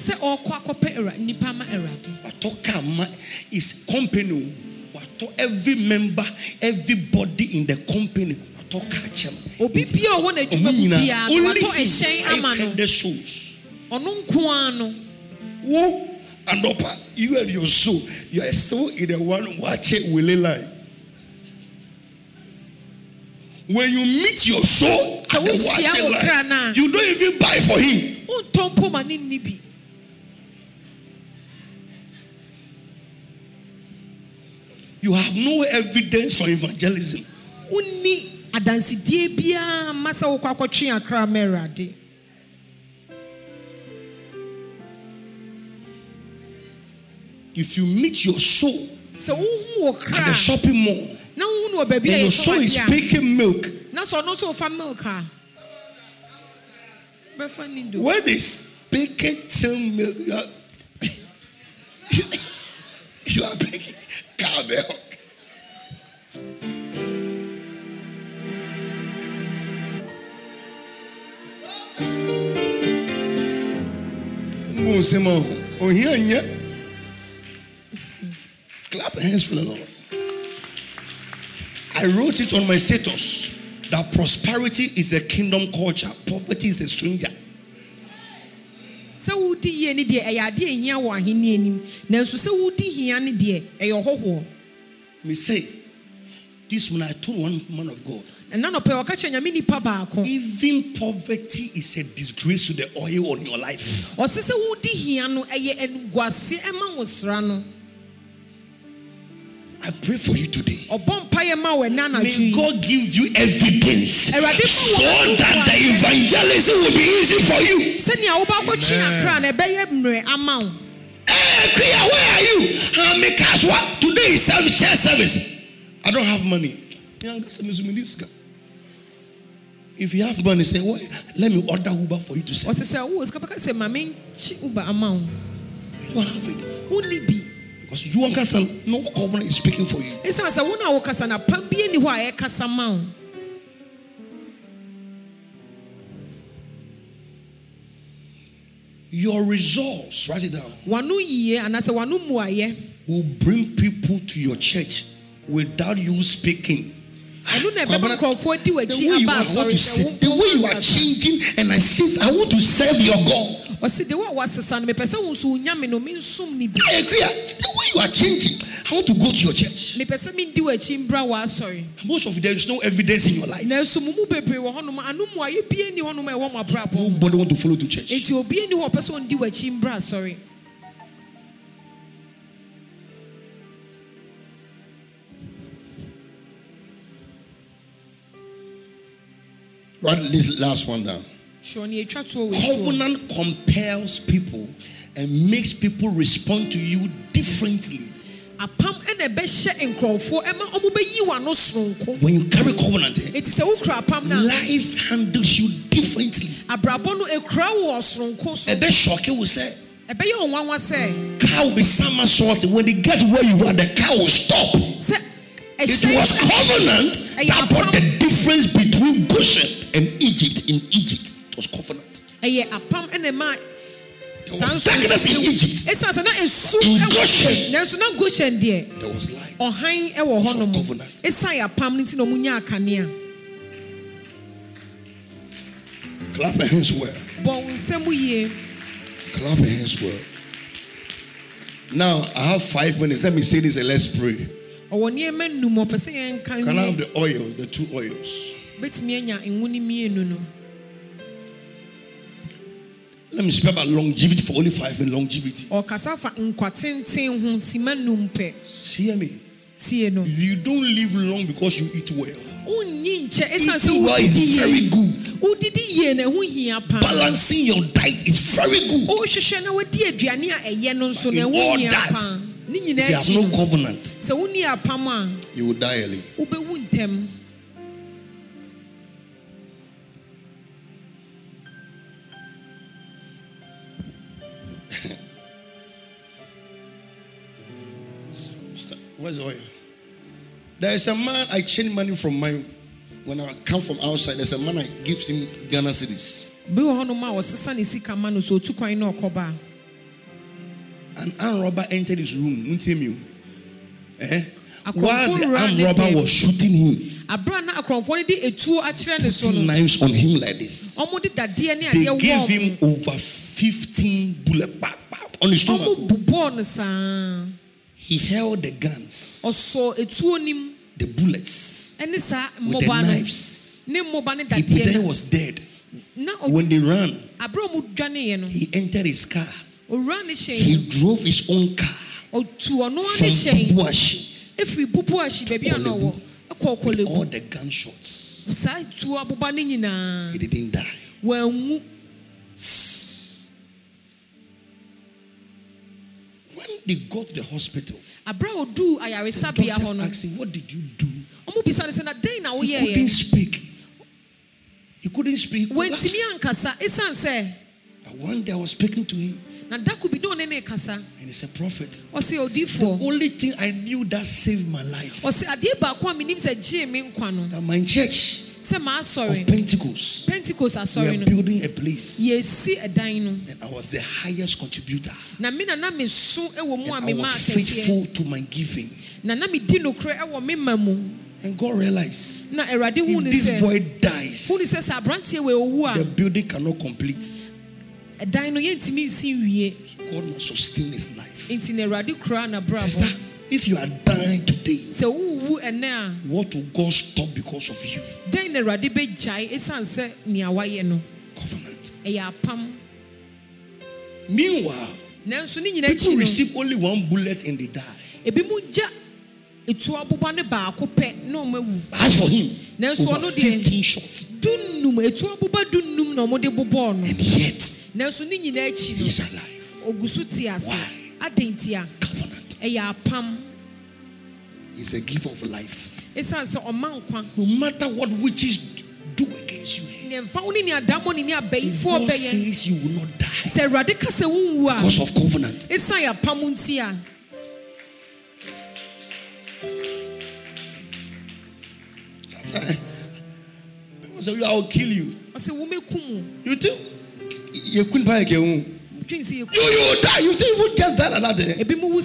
His company, every member, everybody in the company, only 500 souls. And you and your soul, you are so in the one watching Willie line. When you meet your soul at the watching line, you don't even buy for him. You have no evidence for evangelism. If you meet your soul at the shopping mall, and your soul is picking milk, when is picking some milk, you are picking cow milk. Clap hands for the Lord. I wrote it on my status that prosperity is a kingdom culture, poverty is a stranger. Me say, this when I told one man of God, even poverty is a disgrace to the oil on your life. I pray for you today. May God give you evidence so that the evangelism will be easy for you. Hey, where are you? Today is share service. I don't have money. If you have money, say, well, let me order Uber for you to send. You don't have it. Because you want to no covenant is speaking for you. Your results, write it down, will bring people to your church without you speaking. The way you are changing, and I want to serve your God. The way you are changing, I want to go to your church. Most of you, there is no evidence in your life. Nobody want to follow to church. Write this last one down. Covenant compels people and makes people respond to you differently. When you carry covenant, life handles you differently. Will say, cow be somersaulting. When they get where you are, the cow will stop. It was covenant that brought the difference between Goshen and Egypt. In Egypt, it was covenant. There was darkness in Egypt. In Goshen, there was light. Because of covenant. Clap your hands well. Clap your hands well. Now, I have 5 minutes. Let me say this and let's pray. Can I have the oil, the 2 oils? Let me speak about longevity for only 5 and longevity. See me? You don't live long because you eat well. Eating well is very good. Balancing your diet is very good. In all that, if you have no covenant, you will die early. Where's the oil? There is a man, I changed money from my When I come from outside, there's a man that gives him Ghana cedis. An armed robber entered his room. Whilst the armed robber was shooting him, putting knives on him like this, they gave him over 15 bullets on his stomach. He held the guns, the bullets, with the knives. He pretended he was dead. When they ran, he entered his car. He drove his own car from Bubuashi with all the gunshots. He didn't die. When they got to the hospital, the doctors asked him, "What did you do?" He couldn't speak. He couldn't speak. But one day I was speaking to him, and he said, "Prophet, the only thing I knew that saved my life, that my church of Pentecost, we are building a place, and I was the highest contributor, and I was faithful to my giving." And God realized, if this boy dies, the building cannot complete. God must sustain his life. Sister, if you are dying today, what will God stop because of you? Covenant. Meanwhile, people receive only one bullet and they die. As for him, over 15 shots. And yet, he is alive. Why? Covenant. He's a giver of life. No matter what witches do against you, God says you will not die because of covenant. So I'll kill you. You think you couldn't buy a you die. You think you would just die like that?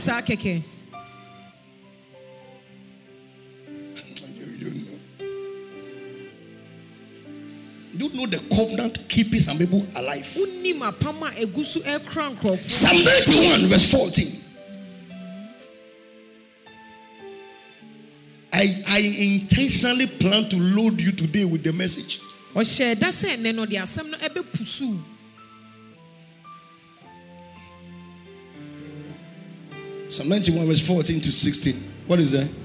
You don't know the covenant keeping some people alive. Psalm 91 verse 14. I intentionally plan to load you today with the message. Psalm 91 verse 14 to 16. What is that?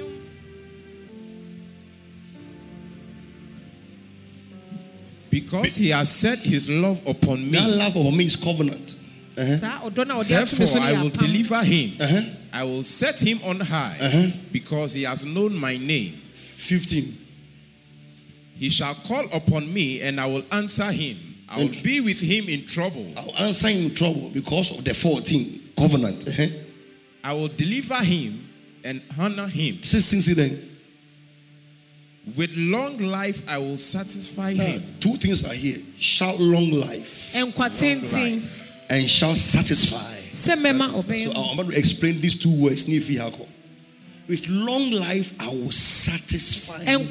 Because he has set his love upon me. That love upon me is covenant. Therefore I will deliver him. I will set him on high because he has known my name. 15. He shall call upon me and I will answer him. I will be with him in trouble. I will answer him in trouble because of the 14 covenant. I will deliver him and honor him. 16 then. With long life I will satisfy him. Two things are here. Shall long life. And shall satisfy. So I'm about to explain these two words. With long life, I will satisfy you.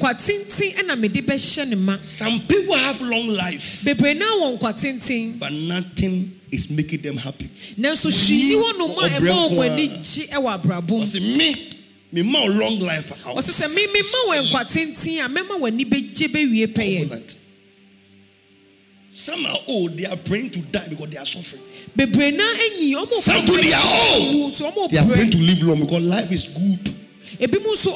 Some people have long life, but nothing is making them happy. Me more long life. Some are old, they are praying to die because they are suffering. Some to they are old, they are praying to live long because life is good. That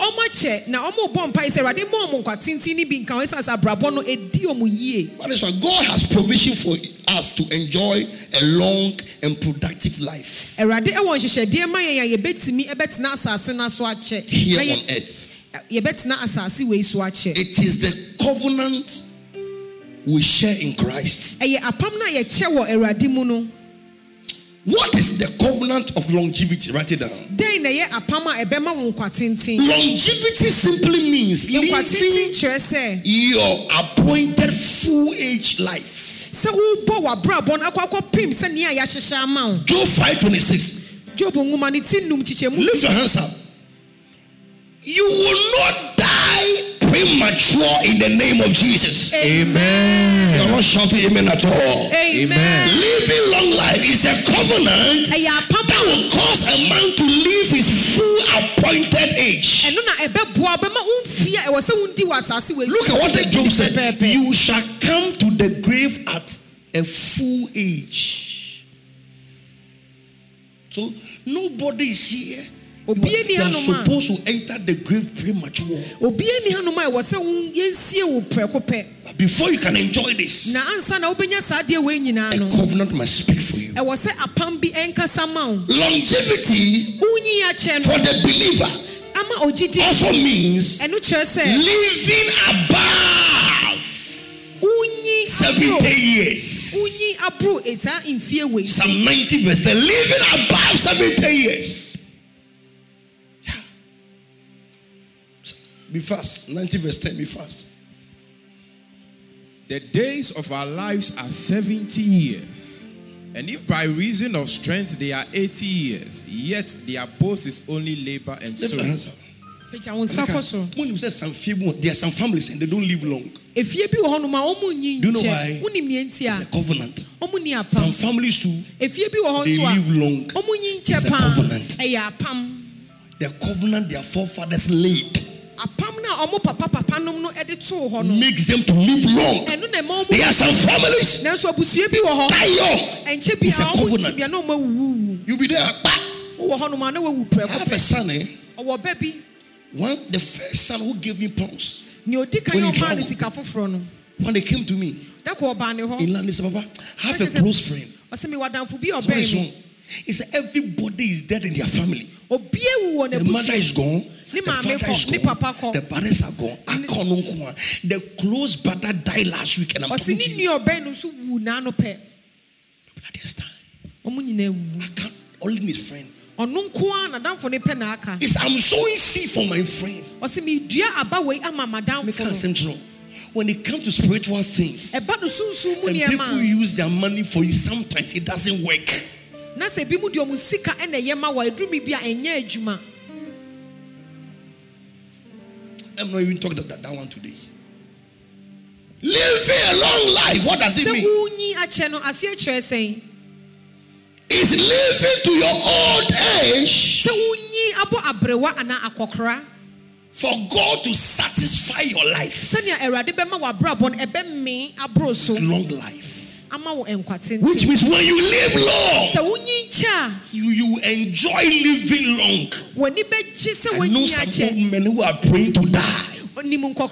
is why God has provision for us to enjoy a long and productive life here on earth. It is the covenant we share in Christ. What is the covenant of longevity? Write it down. Longevity simply means living your appointed full age life. Job 5:26. Lift your hands up. You will not die premature in the name of Jesus. Amen. You're not shouting amen at all. Amen. Living long life is a covenant that will cause a man to live his full appointed age. Look at what the Job said. You shall come to the grave at a full age. So nobody is here. You are supposed to enter the grave premature. Before you can enjoy this, a covenant must speak for you. Longevity for the believer also means living above 70 years. Psalm 90 verse 10. Living above 70 years. Be fast. 90 verse 10. Be fast. The days of our lives are 70 years. And if by reason of strength they are 80 years, yet their boast is only labor and sorrow. There are some families and they don't live long. Do you know why? It's a covenant. Some families too, they live long. It's a covenant. The covenant their forefathers laid makes them to live long. There are some families die young. It's a covenant. You'll be there. I have a son, the first son who gave me pounds. When they came to me in London, said, Papa, I have a close friend. So he said, everybody is dead in their family. The mother is gone. The father is gone. The parents are gone. The close brother died last week, and I'm talking to you. But at this time, I can't only need friend. I'm sowing seed for my friend. When it comes to spiritual things, and people use their money for you, sometimes it doesn't work. I'm not even talking about that one today. Living a long life, what does it mean? It's living to your old age for God to satisfy your life. Long life. Which means when you live long, you enjoy living long. I know some old men who are praying to die. One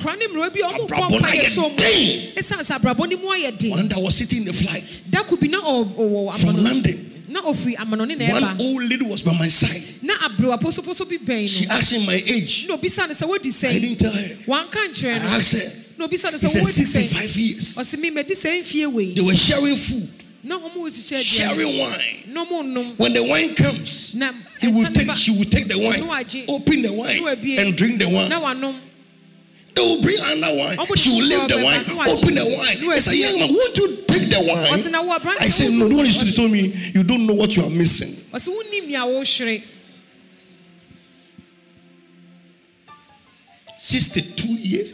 that was sitting in the flight from London. One old lady was by my side. She asked me my age. I didn't tell her. I asked her. He said 65 years. They were sharing food, sharing wine. When the wine comes, she will take the wine, open the wine, and drink the wine. They will bring another wine. She will leave the wine, open the wine. I said, young man, won't you take the wine? I said, no. The one is told me, you don't know what you are missing. 62 years.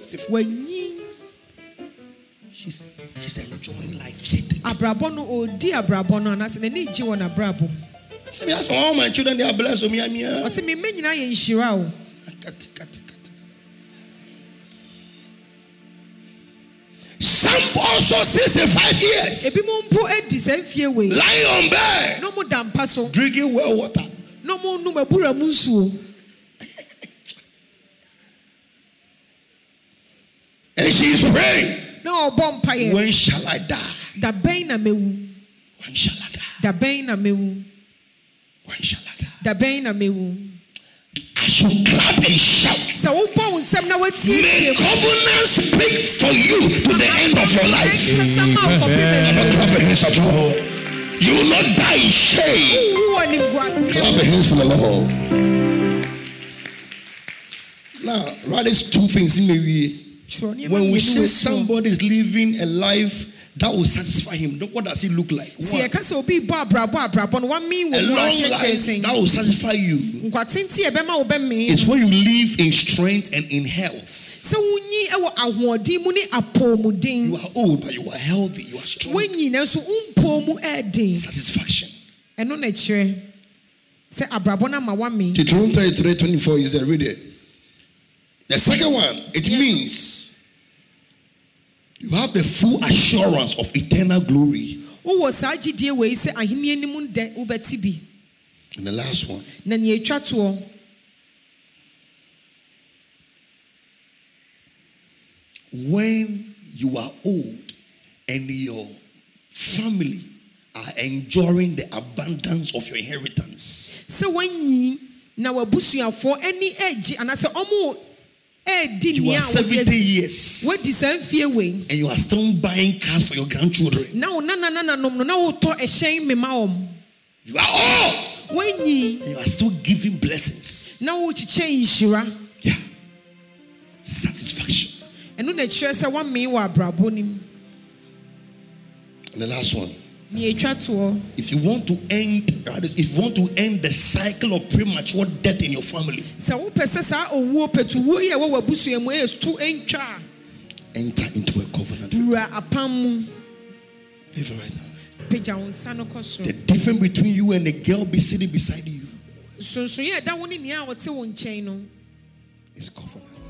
She's enjoying life. So me ask for all my children, they are blessed. Some also 65 years. Lying on bed. Drinking well water. And she is praying. When shall I die? When shall I die? When shall I die? I should clap and shout. May covenant speak for you to the end of your life. I don't clap your hands at all. You will not die in shame. Clap your hands for the Lord. Now, write these two things in me. When we say somebody is living a life that will satisfy him, what does it look like? A long life that will satisfy you. It's when you live in strength and in health. You are old, but you are healthy, you are strong. Satisfaction. Deuteronomy 33:24 is there, read it. The second one, it means you have the full assurance of eternal glory. And the last one, when you are old and your family are enjoying the abundance of your inheritance. You are 70 years and you are still buying cars for your grandchildren. You are old and you are still giving blessings. Yeah. Satisfaction. And the last one. If you want to end the cycle of premature death in your family, enter into a covenant. The difference between you and the girl sitting beside you is covenant.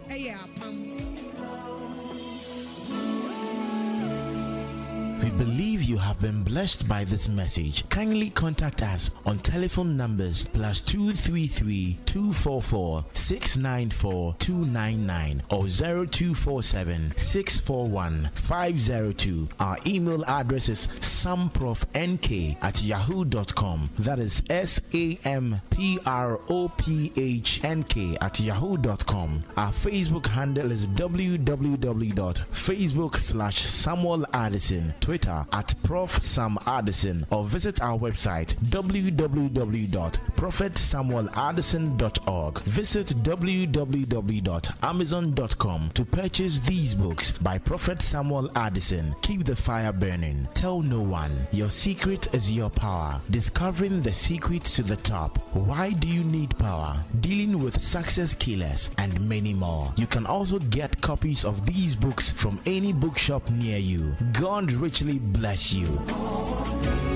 We believe you have been blessed by this message. Kindly contact us on telephone numbers +233 244 694 299 or 0247 641 502. Our email address is samprofnk@yahoo.com. That is SAMPROPHNK@yahoo.com. Our Facebook handle is www.facebook.com/Samuel Addison. Twitter @Prof Sam Addison, or visit our website www.prophetsamueladdison.org. Visit www.amazon.com to purchase these books by Prophet Samuel Addison. Keep the fire burning. Tell no one. Your secret is your power. Discovering the secret to the top. Why do you need power? Dealing with success killers and many more. You can also get copies of these books from any bookshop near you. God richly bless you.